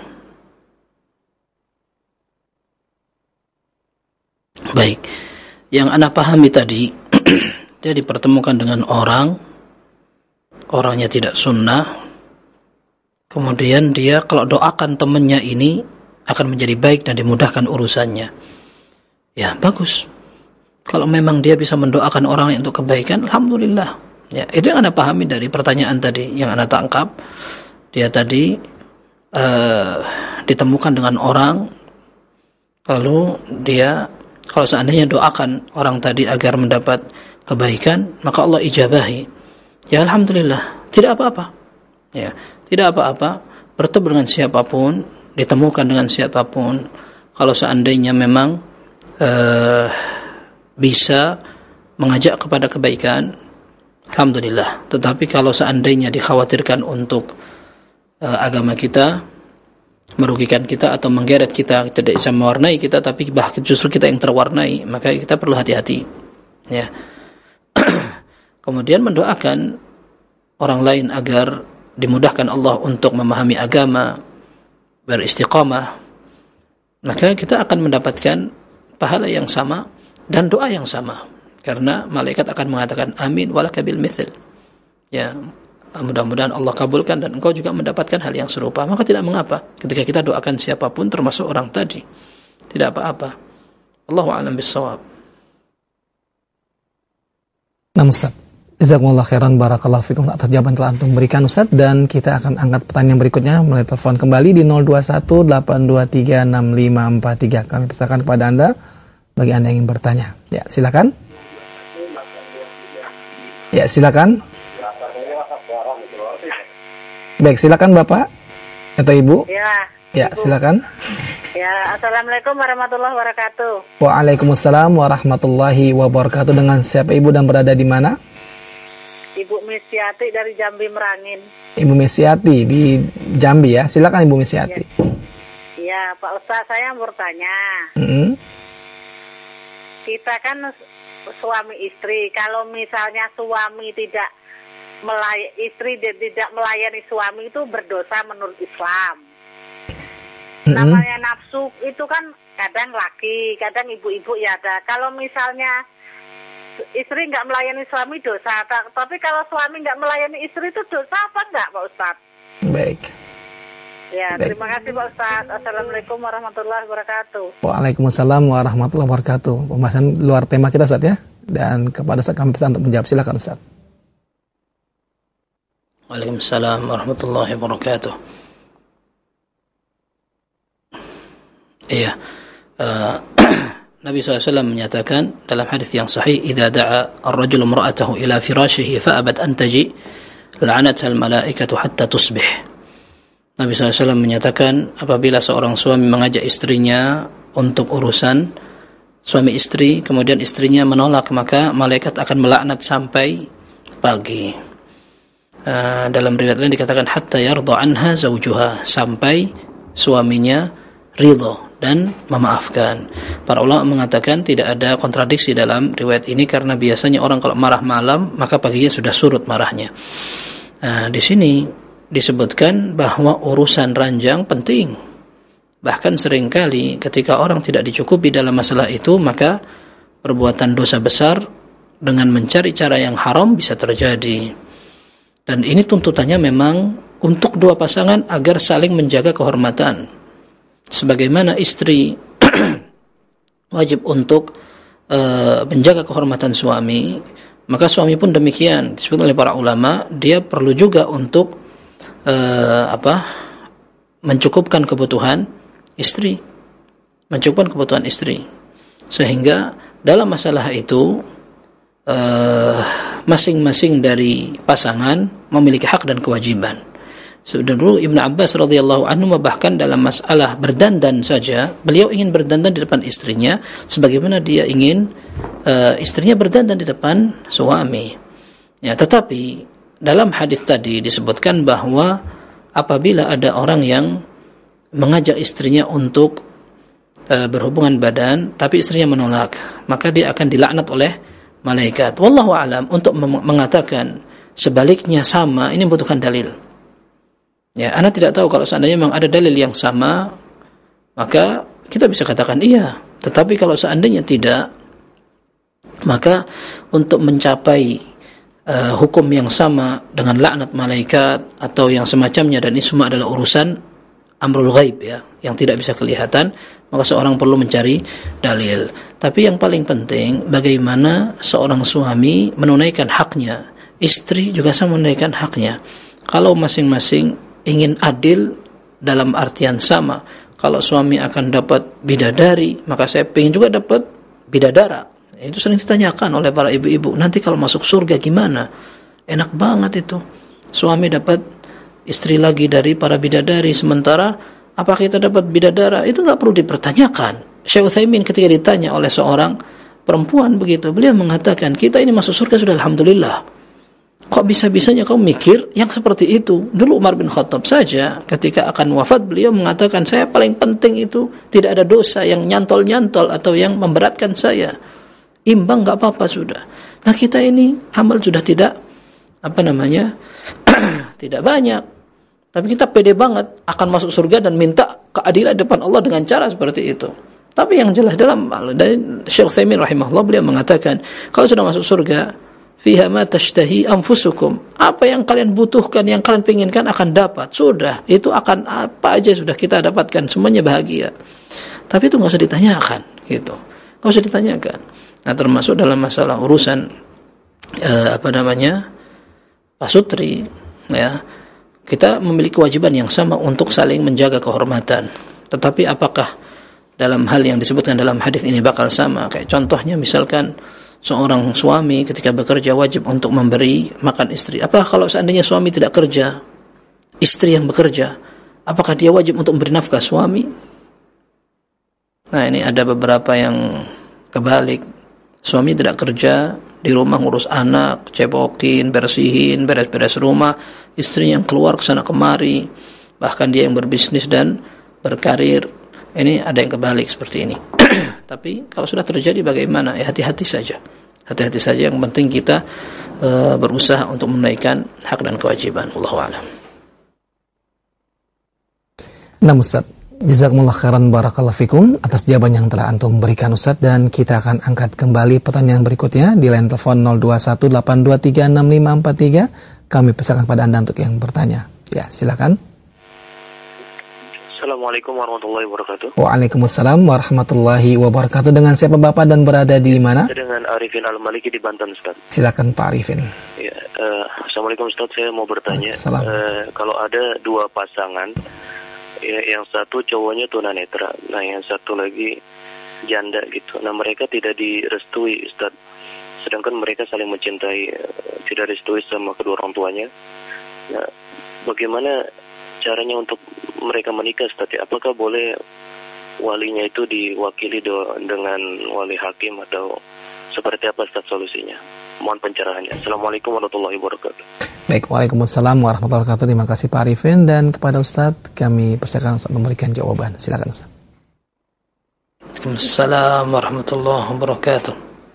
Baik, yang Anda pahami tadi, dia dipertemukan dengan orang, orangnya tidak sunnah, kemudian dia kalau doakan temannya ini akan menjadi baik dan dimudahkan urusannya. Ya, bagus. Kalau memang dia bisa mendoakan orang untuk kebaikan, alhamdulillah. Ya, itu yang Anda pahami dari pertanyaan tadi, yang Anda tangkap. Dia tadi uh, ditemukan dengan orang, lalu dia kalau seandainya doakan orang tadi agar mendapat kebaikan, maka Allah ijabahi. Ya alhamdulillah, tidak apa-apa. Ya, tidak apa-apa. Bertemu dengan siapapun, ditemukan dengan siapapun, kalau seandainya memang uh, bisa mengajak kepada kebaikan, alhamdulillah. Tetapi kalau seandainya dikhawatirkan untuk uh, agama kita, merugikan kita atau menggeret kita, tidak bisa mewarnai kita, tapi bahkan justru kita yang terwarnai, maka kita perlu hati-hati. Ya. Kemudian mendoakan orang lain agar dimudahkan Allah untuk memahami agama, beristiqamah, maka kita akan mendapatkan pahala yang sama dan doa yang sama, karena malaikat akan mengatakan amin walaka bil mithil. Ya, mudah-mudahan Allah kabulkan dan engkau juga mendapatkan hal yang serupa. Maka tidak mengapa ketika kita doakan siapapun, termasuk orang tadi, tidak apa-apa. Allahu a'lam bissawab. Nah Ustaz, jazakumullah khairan barakallahu fikum atas jawaban telah antum berikan Ustaz, dan kita akan angkat pertanyaan berikutnya melalui telepon kembali di nol dua satu delapan dua tiga enam lima empat tiga. Kami persilakan kepada Anda bagi Anda yang ingin bertanya. Ya, silakan. Ya, silakan. Baik, silakan Bapak atau Ibu. Ya. Ya, Ibu. silakan. Ya, Assalamualaikum warahmatullahi wabarakatuh. Waalaikumsalam warahmatullahi wabarakatuh. Dengan siapa Ibu dan berada di mana? Ibu Misyati dari Jambi Merangin. Ibu Misyati di Jambi ya. Silakan Ibu Misyati. Ya, Pak Ustaz, saya mau bertanya. Hmm. Kita kan suami istri. Kalau misalnya suami tidak melay- istri tidak melayani suami itu berdosa menurut Islam. Hmm. Namanya nafsu itu kan kadang laki, kadang ibu-ibu ya ada. Kalau misalnya istri nggak melayani suami dosa, tapi kalau suami nggak melayani istri itu dosa apa enggak, Pak Ustadz? Baik. Ya, Baik. terima kasih Pak Ustadz. Assalamualaikum warahmatullahi wabarakatuh. Waalaikumsalam warahmatullahi wabarakatuh. Pembahasan luar tema kita Ustaz ya. Dan kepada Ustaz kami pesan untuk menjawab. Silakan Ustaz. Waalaikumsalam warahmatullahi wabarakatuh. Iya. Uh, Nabi shallallahu alaihi wasallam menyatakan dalam hadis yang sahih, "Idza da'a ar-rajulu imra'atahu ila firashihi fa abat an taji, la'anatha al-malaikatu hatta tusbih." Nabi shallallahu alaihi wasallam menyatakan, apabila seorang suami mengajak istrinya untuk urusan suami istri, kemudian istrinya menolak, maka malaikat akan melaknat sampai pagi. Uh, dalam riwayat lain dikatakan hatta yarda anha zawjuha, sampai suaminya ridho dan memaafkan. Para ulama mengatakan tidak ada kontradiksi dalam riwayat ini, karena biasanya orang kalau marah malam maka paginya sudah surut marahnya. Nah, di sini disebutkan bahwa urusan ranjang penting. Bahkan seringkali ketika orang tidak dicukupi dalam masalah itu, maka perbuatan dosa besar dengan mencari cara yang haram bisa terjadi. Dan ini tuntutannya memang untuk dua pasangan agar saling menjaga kehormatan. Sebagaimana istri wajib untuk uh, menjaga kehormatan suami, maka suami pun demikian. Disebut oleh para ulama, dia perlu juga untuk uh, apa mencukupkan kebutuhan istri, mencukupkan kebutuhan istri, sehingga dalam masalah itu uh, masing-masing dari pasangan memiliki hak dan kewajiban. Sebenarnya Ibnu Abbas radhiyallahu anhu bahkan dalam masalah berdandan saja, beliau ingin berdandan di depan istrinya sebagaimana dia ingin uh, istrinya berdandan di depan suami. Ya, tetapi dalam hadis tadi disebutkan bahwa apabila ada orang yang mengajak istrinya untuk uh, berhubungan badan tapi istrinya menolak, maka dia akan dilaknat oleh malaikat. Wallahu a'lam. Untuk mengatakan sebaliknya sama, ini membutuhkan dalil. Ya, Anda tidak tahu kalau seandainya memang ada dalil yang sama, maka kita bisa katakan iya. Tetapi kalau seandainya tidak, maka untuk mencapai uh, hukum yang sama dengan laknat malaikat atau yang semacamnya, dan ini semua adalah urusan amrul ghaib ya, yang tidak bisa kelihatan, maka seorang perlu mencari dalil. Tapi yang paling penting, bagaimana seorang suami menunaikan haknya, istri juga sama menunaikan haknya. Kalau masing-masing ingin adil dalam artian sama, kalau suami akan dapat bidadari, maka saya ingin juga dapat bidadara. Itu sering ditanyakan oleh para ibu-ibu, nanti kalau masuk surga gimana? Enak banget itu, suami dapat istri lagi dari para bidadari, sementara apa kita dapat bidadara? Itu nggak perlu dipertanyakan. Syekh Utsaimin ketika ditanya oleh seorang perempuan begitu, beliau mengatakan, kita ini masuk surga sudah alhamdulillah. Kok bisa-bisanya kau mikir yang seperti itu? Dulu Umar bin Khattab saja ketika akan wafat, beliau mengatakan, saya paling penting itu tidak ada dosa yang nyantol-nyantol atau yang memberatkan saya. Imbang gak apa-apa sudah. Nah, kita ini amal sudah tidak apa namanya tidak banyak, tapi kita pede banget akan masuk surga dan minta keadilan depan Allah dengan cara seperti itu. Tapi yang jelas dalam dari Syekh Utsaimin rahimahullah, beliau mengatakan, kalau sudah masuk surga, fiha ma tashtahi anfusukum, apa yang kalian butuhkan, yang kalian inginkan akan dapat. Sudah, itu akan apa aja sudah kita dapatkan, semuanya bahagia. Tapi itu enggak usah ditanyakan gitu. Enggak usah ditanyakan. Nah, termasuk dalam masalah urusan eh, apa namanya? pasutri ya. Kita memiliki kewajiban yang sama untuk saling menjaga kehormatan. Tetapi apakah dalam hal yang disebutkan dalam hadis ini bakal sama? Kayak contohnya misalkan seorang suami ketika bekerja wajib untuk memberi makan istri. Apa kalau seandainya suami tidak kerja? istri yang bekerja, apakah dia wajib untuk memberi nafkah suami? Nah, ini ada beberapa yang kebalik. Suami tidak kerja, di rumah ngurus anak, cebokin, bersihin, beres-beres rumah, istri yang keluar ke sana kemari, bahkan dia yang berbisnis dan berkarir. Ini ada yang kebalik seperti ini. Tapi kalau sudah terjadi bagaimana? Ya hati-hati saja. Hati-hati saja, yang penting kita uh, berusaha untuk menaikkan hak dan kewajiban. Wallahu a'lam. Nah Ustaz, jazakumullah khairan barakallahu fikum atas jawaban yang telah antum berikan Ustaz, dan kita akan angkat kembali pertanyaan berikutnya di line telepon nol dua satu delapan dua tiga enam lima empat tiga. Kami persilakan pada Anda untuk yang bertanya. Ya, silakan. Assalamualaikum warahmatullahi wabarakatuh. Waalaikumsalam warahmatullahi wabarakatuh. Dengan siapa Bapak dan berada di mana? Dengan Arifin Al-Maliki di Banten, Ustaz. Silakan Pak Arifin. Ya, uh, Assalamualaikum Ustaz, saya mau bertanya. Uh, kalau ada dua pasangan, ya, yang satu cowoknya tunanetra, nah yang satu lagi janda gitu. Nah mereka tidak direstui, Ustaz. Sedangkan mereka saling mencintai, uh, tidak direstui sama kedua orang tuanya. Nah, bagaimana caranya untuk mereka menikah, Ustaz? Apakah boleh walinya itu diwakili do- dengan wali hakim atau seperti apa, Ustaz, solusinya? Mohon pencerahannya. Assalamualaikum warahmatullahi wabarakatuh. Baik, waalaikumsalam warahmatullahi wabarakatuh. Terima kasih Pak Arifin, dan kepada Ustadz kami persilakan Ustadz memberikan jawaban. Silakan Ustadz. Waalaikumsalam warahmatullahi wabarakatuh.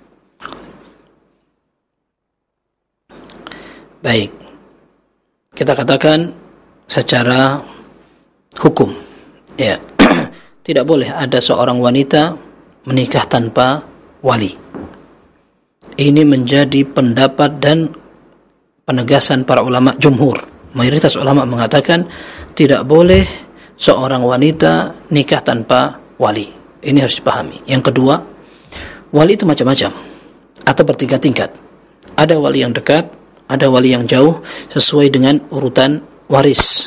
Baik, kita katakan secara hukum, ya, tidak boleh ada seorang wanita menikah tanpa wali. Ini menjadi pendapat dan penegasan para ulama jumhur. Mayoritas ulama mengatakan tidak boleh seorang wanita nikah tanpa wali. Ini harus dipahami. Yang kedua, wali itu macam-macam atau bertingkat tingkat. Ada wali yang dekat, ada wali yang jauh, sesuai dengan urutan waris.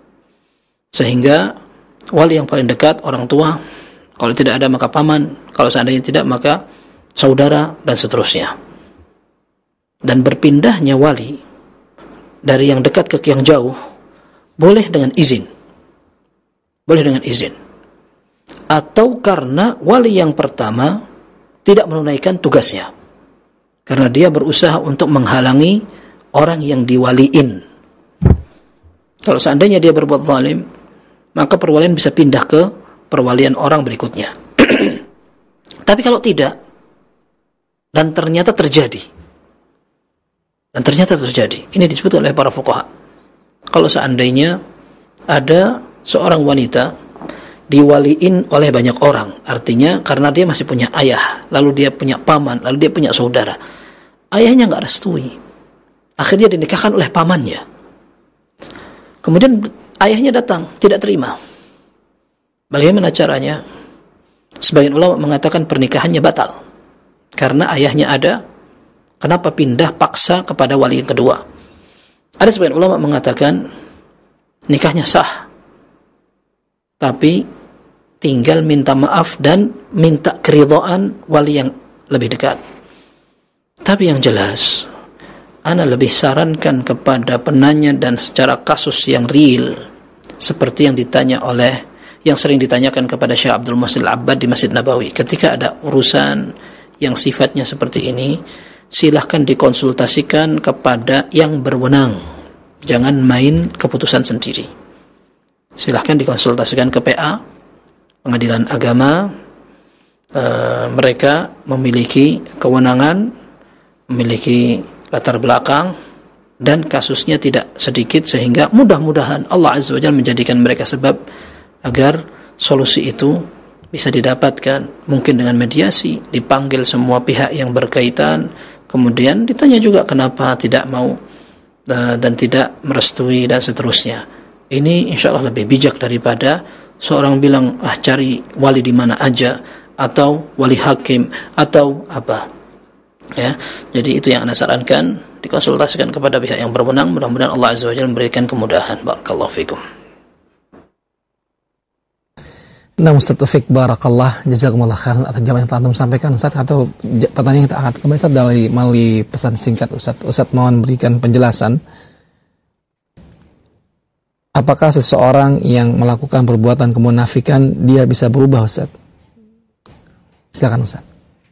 Sehingga wali yang paling dekat orang tua, kalau tidak ada maka paman, kalau seandainya tidak maka saudara, dan seterusnya. Dan berpindahnya wali dari yang dekat ke yang jauh boleh dengan izin. Boleh dengan izin. Atau karena wali yang pertama tidak menunaikan tugasnya. Karena dia berusaha untuk menghalangi orang yang diwaliin. Kalau seandainya dia berbuat zalim, maka perwalian bisa pindah ke perwalian orang berikutnya. Tapi kalau tidak, dan ternyata terjadi, dan ternyata terjadi, ini disebut oleh para fuqaha. Kalau seandainya ada seorang wanita diwaliin oleh banyak orang, artinya karena dia masih punya ayah, lalu dia punya paman, lalu dia punya saudara, ayahnya nggak restui, akhirnya dinikahkan oleh pamannya. Kemudian ayahnya datang, tidak terima. Bagaimana caranya? Sebagian ulama mengatakan pernikahannya batal. Karena ayahnya ada, kenapa pindah paksa kepada wali yang kedua? Ada sebagian ulama mengatakan nikahnya sah. Tapi tinggal minta maaf dan minta keridhaan wali yang lebih dekat. Tapi yang jelas, ana lebih sarankan kepada penanya dan secara kasus yang real, seperti yang ditanya oleh, yang sering ditanyakan kepada Syekh Abdul Muhsin Al-Abbad di Masjid Nabawi. Ketika ada urusan yang sifatnya seperti ini, silahkan dikonsultasikan kepada yang berwenang. Jangan main keputusan sendiri. Silahkan dikonsultasikan ke P A, Pengadilan Agama. E, mereka memiliki kewenangan, memiliki latar belakang, dan kasusnya tidak sedikit, sehingga mudah-mudahan Allah Azza wa Jalla menjadikan mereka sebab agar solusi itu bisa didapatkan, mungkin dengan mediasi, dipanggil semua pihak yang berkaitan, kemudian ditanya juga kenapa tidak mau uh, dan tidak merestui dan seterusnya. Ini insya Allah lebih bijak daripada seorang bilang ah cari wali di mana aja, atau wali hakim, atau apa. Ya, jadi itu yang Anda sarankan, dikonsultasikan kepada pihak yang berwenang. Mudah-mudahan Allah Azza wa Jalla memberikan kemudahan. Barakallahu fikum. Nah Ustaz Taufik barakallah, jazakumullah khairan atas jawaban yang telah antum sampaikan Ustaz. Atau pertanyaan kita akan kembali Ustaz dari melalui pesan singkat Ustaz. Ustaz mohon berikan penjelasan. apakah seseorang yang melakukan perbuatan kemunafikan dia bisa berubah, Ustaz? Silakan, Ustaz.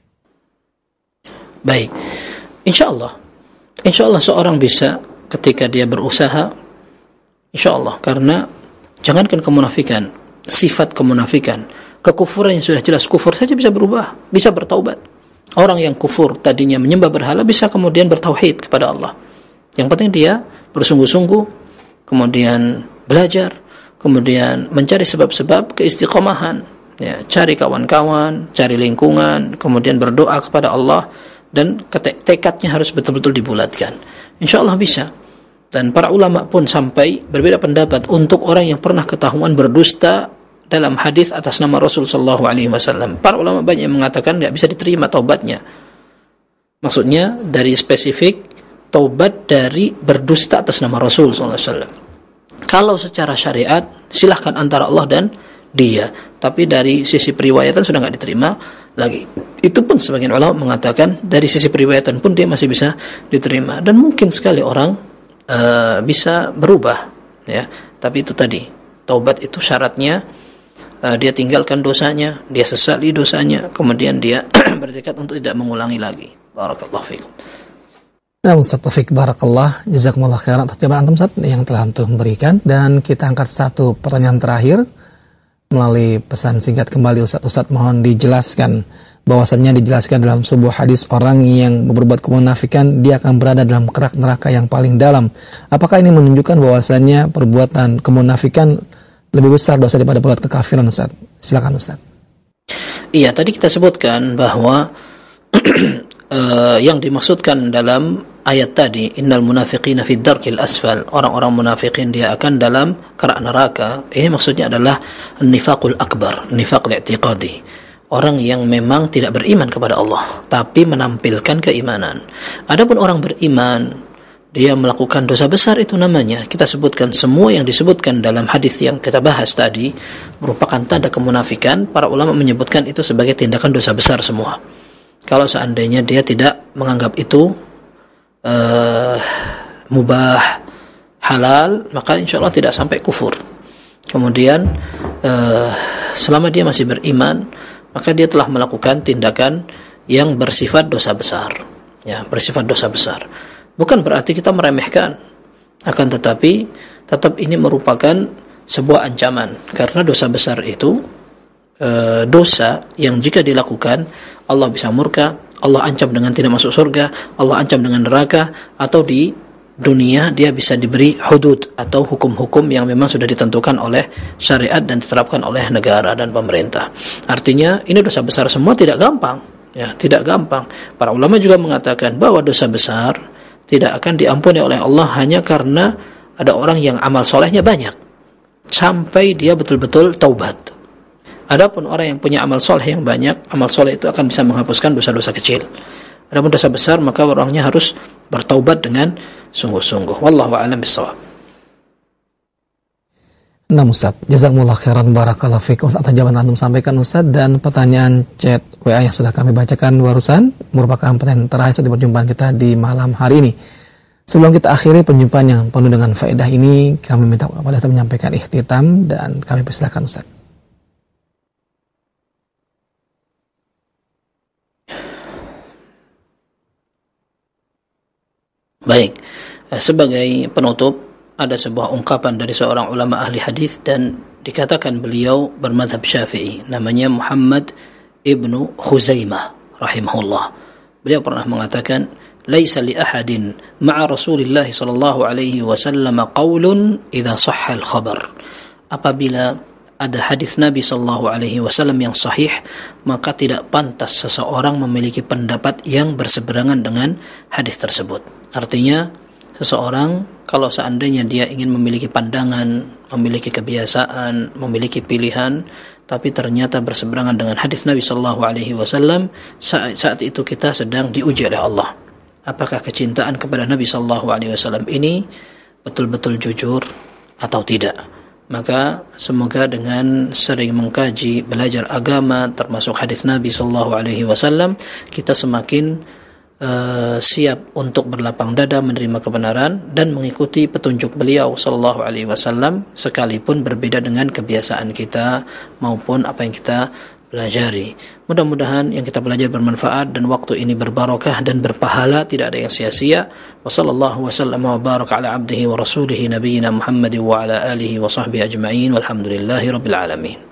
Baik, insya Allah, insya Allah seorang bisa ketika dia berusaha, insya Allah, karena jangankan kemunafikan, sifat kemunafikan, kekufuran yang sudah jelas kufur saja bisa berubah, bisa bertaubat. Orang yang kufur tadinya menyembah berhala bisa kemudian bertauhid kepada Allah. Yang penting dia bersungguh-sungguh, kemudian belajar, kemudian mencari sebab-sebab keistiqomahan, ya, cari kawan-kawan, cari lingkungan, kemudian berdoa kepada Allah, dan tekadnya harus betul-betul dibulatkan. Insya Allah bisa. Dan para ulama pun sampai berbeda pendapat untuk orang yang pernah ketahuan berdusta dalam hadis atas nama Rasul sallallahu alaihi wasallam. Para ulama banyak yang mengatakan tidak bisa diterima taubatnya. Maksudnya dari spesifik taubat dari berdusta atas nama Rasul sallallahu alaihi wasallam. Kalau secara syariat silahkan antara Allah dan dia, tapi dari sisi periwayatan sudah nggak diterima lagi. Itu pun sebagian ulama mengatakan dari sisi periwayatan pun dia masih bisa diterima, dan mungkin sekali orang uh, bisa berubah, ya. Tapi itu tadi, taubat itu syaratnya uh, dia tinggalkan dosanya, dia sesali dosanya, kemudian dia bertekad untuk tidak mengulangi lagi. Barakallahu fikum. Nah, Ustaz Taufik, barakallah, jazakumullah khairan atas jawaban antum, Ustaz, yang telah antum berikan. Dan kita angkat satu pertanyaan terakhir melalui pesan singkat kembali, Ustaz. Ustaz, mohon dijelaskan, bahwasannya dijelaskan dalam sebuah hadis orang yang berbuat kemunafikan dia akan berada dalam kerak neraka yang paling dalam. Apakah ini menunjukkan bahwasannya perbuatan kemunafikan lebih besar dosa daripada perbuatan kekafiran, Ustaz? Silakan, Ustaz. Iya, tadi kita sebutkan bahwa uh, yang dimaksudkan dalam ayat tadi, innal munafiqina fid darkil asfal, orang-orang munafikin dia akan dalam kerak neraka. Ini maksudnya adalah nifaqul akbar, nifaq i'tiqadi. Orang yang memang tidak beriman kepada Allah tapi menampilkan keimanan. Adapun orang beriman, dia melakukan dosa besar, itu namanya, kita sebutkan semua yang disebutkan dalam hadis yang kita bahas tadi merupakan tanda kemunafikan. Para ulama menyebutkan itu sebagai tindakan dosa besar semua. Kalau seandainya dia tidak menganggap itu uh, mubah, halal, maka insya Allah tidak sampai kufur. Kemudian uh, selama dia masih beriman, maka dia telah melakukan tindakan yang bersifat dosa besar, ya, bersifat dosa besar. Bukan berarti kita meremehkan, akan tetapi tetap ini merupakan sebuah ancaman, karena dosa besar itu uh, dosa yang jika dilakukan Allah bisa murka, Allah ancam dengan tidak masuk surga, Allah ancam dengan neraka, atau di dunia dia bisa diberi hudud atau hukum-hukum yang memang sudah ditentukan oleh syariat dan diterapkan oleh negara dan pemerintah. Artinya ini dosa besar semua tidak gampang, ya, tidak gampang. Para ulama juga mengatakan bahwa dosa besar tidak akan diampuni oleh Allah hanya karena ada orang yang amal solehnya banyak sampai dia betul-betul taubat. Adapun orang yang punya amal soleh yang banyak, amal soleh itu akan bisa menghapuskan dosa-dosa kecil. Adapun dosa besar, maka orangnya harus bertaubat dengan sungguh-sungguh. Wallahu a'lam bishawab. Nah, Ustaz, jazakumullah khairan, barakallahu fikum atas jawaban antum sampaikan, Ustaz. Dan pertanyaan chat W A yang sudah kami bacakan barusan merupakan pertanyaan terakhir di perjumpaan kita di malam hari ini. Sebelum kita akhiri perjumpaan yang penuh dengan faedah ini, kami minta kepada Ustaz menyampaikan ikhtitam dan kami persilakan, Ustaz. Baik, sebagai penutup ada sebuah ungkapan dari seorang ulama ahli hadis dan dikatakan beliau bermadzhab Syafi'i, namanya Muhammad ibnu Khuzaimah rahimahullah. Beliau pernah mengatakan, "Laisa li ahadin ma'a Rasulillah sallallahu alaihi wasallam qaulun idza sahha al-khabar." Apabila ada hadis Nabi sallallahu alaihi wasallam yang sahih, maka tidak pantas seseorang memiliki pendapat yang berseberangan dengan hadis tersebut. Artinya, seseorang kalau seandainya dia ingin memiliki pandangan, memiliki kebiasaan, memiliki pilihan, tapi ternyata berseberangan dengan hadis Nabi sallallahu alaihi wasallam, saat, saat itu kita sedang diuji oleh Allah. Apakah kecintaan kepada Nabi sallallahu alaihi wasallam ini betul-betul jujur atau tidak? Maka semoga dengan sering mengkaji, belajar agama termasuk hadis Nabi sallallahu alaihi wasallam, kita semakin uh, siap untuk berlapang dada menerima kebenaran dan mengikuti petunjuk beliau sallallahu alaihi wasallam sekalipun berbeda dengan kebiasaan kita maupun apa yang kita pelajari. Mudah-mudahan yang kita belajar bermanfaat dan waktu ini berbarakah dan berpahala, tidak ada yang sia-sia. Wa sallallahu wasallam wa baraka ala abdihi wa rasulihi nabiyina Muhammad wa ala alihi wa sahbihi ajma'in walhamdulillahi rabbil alamin.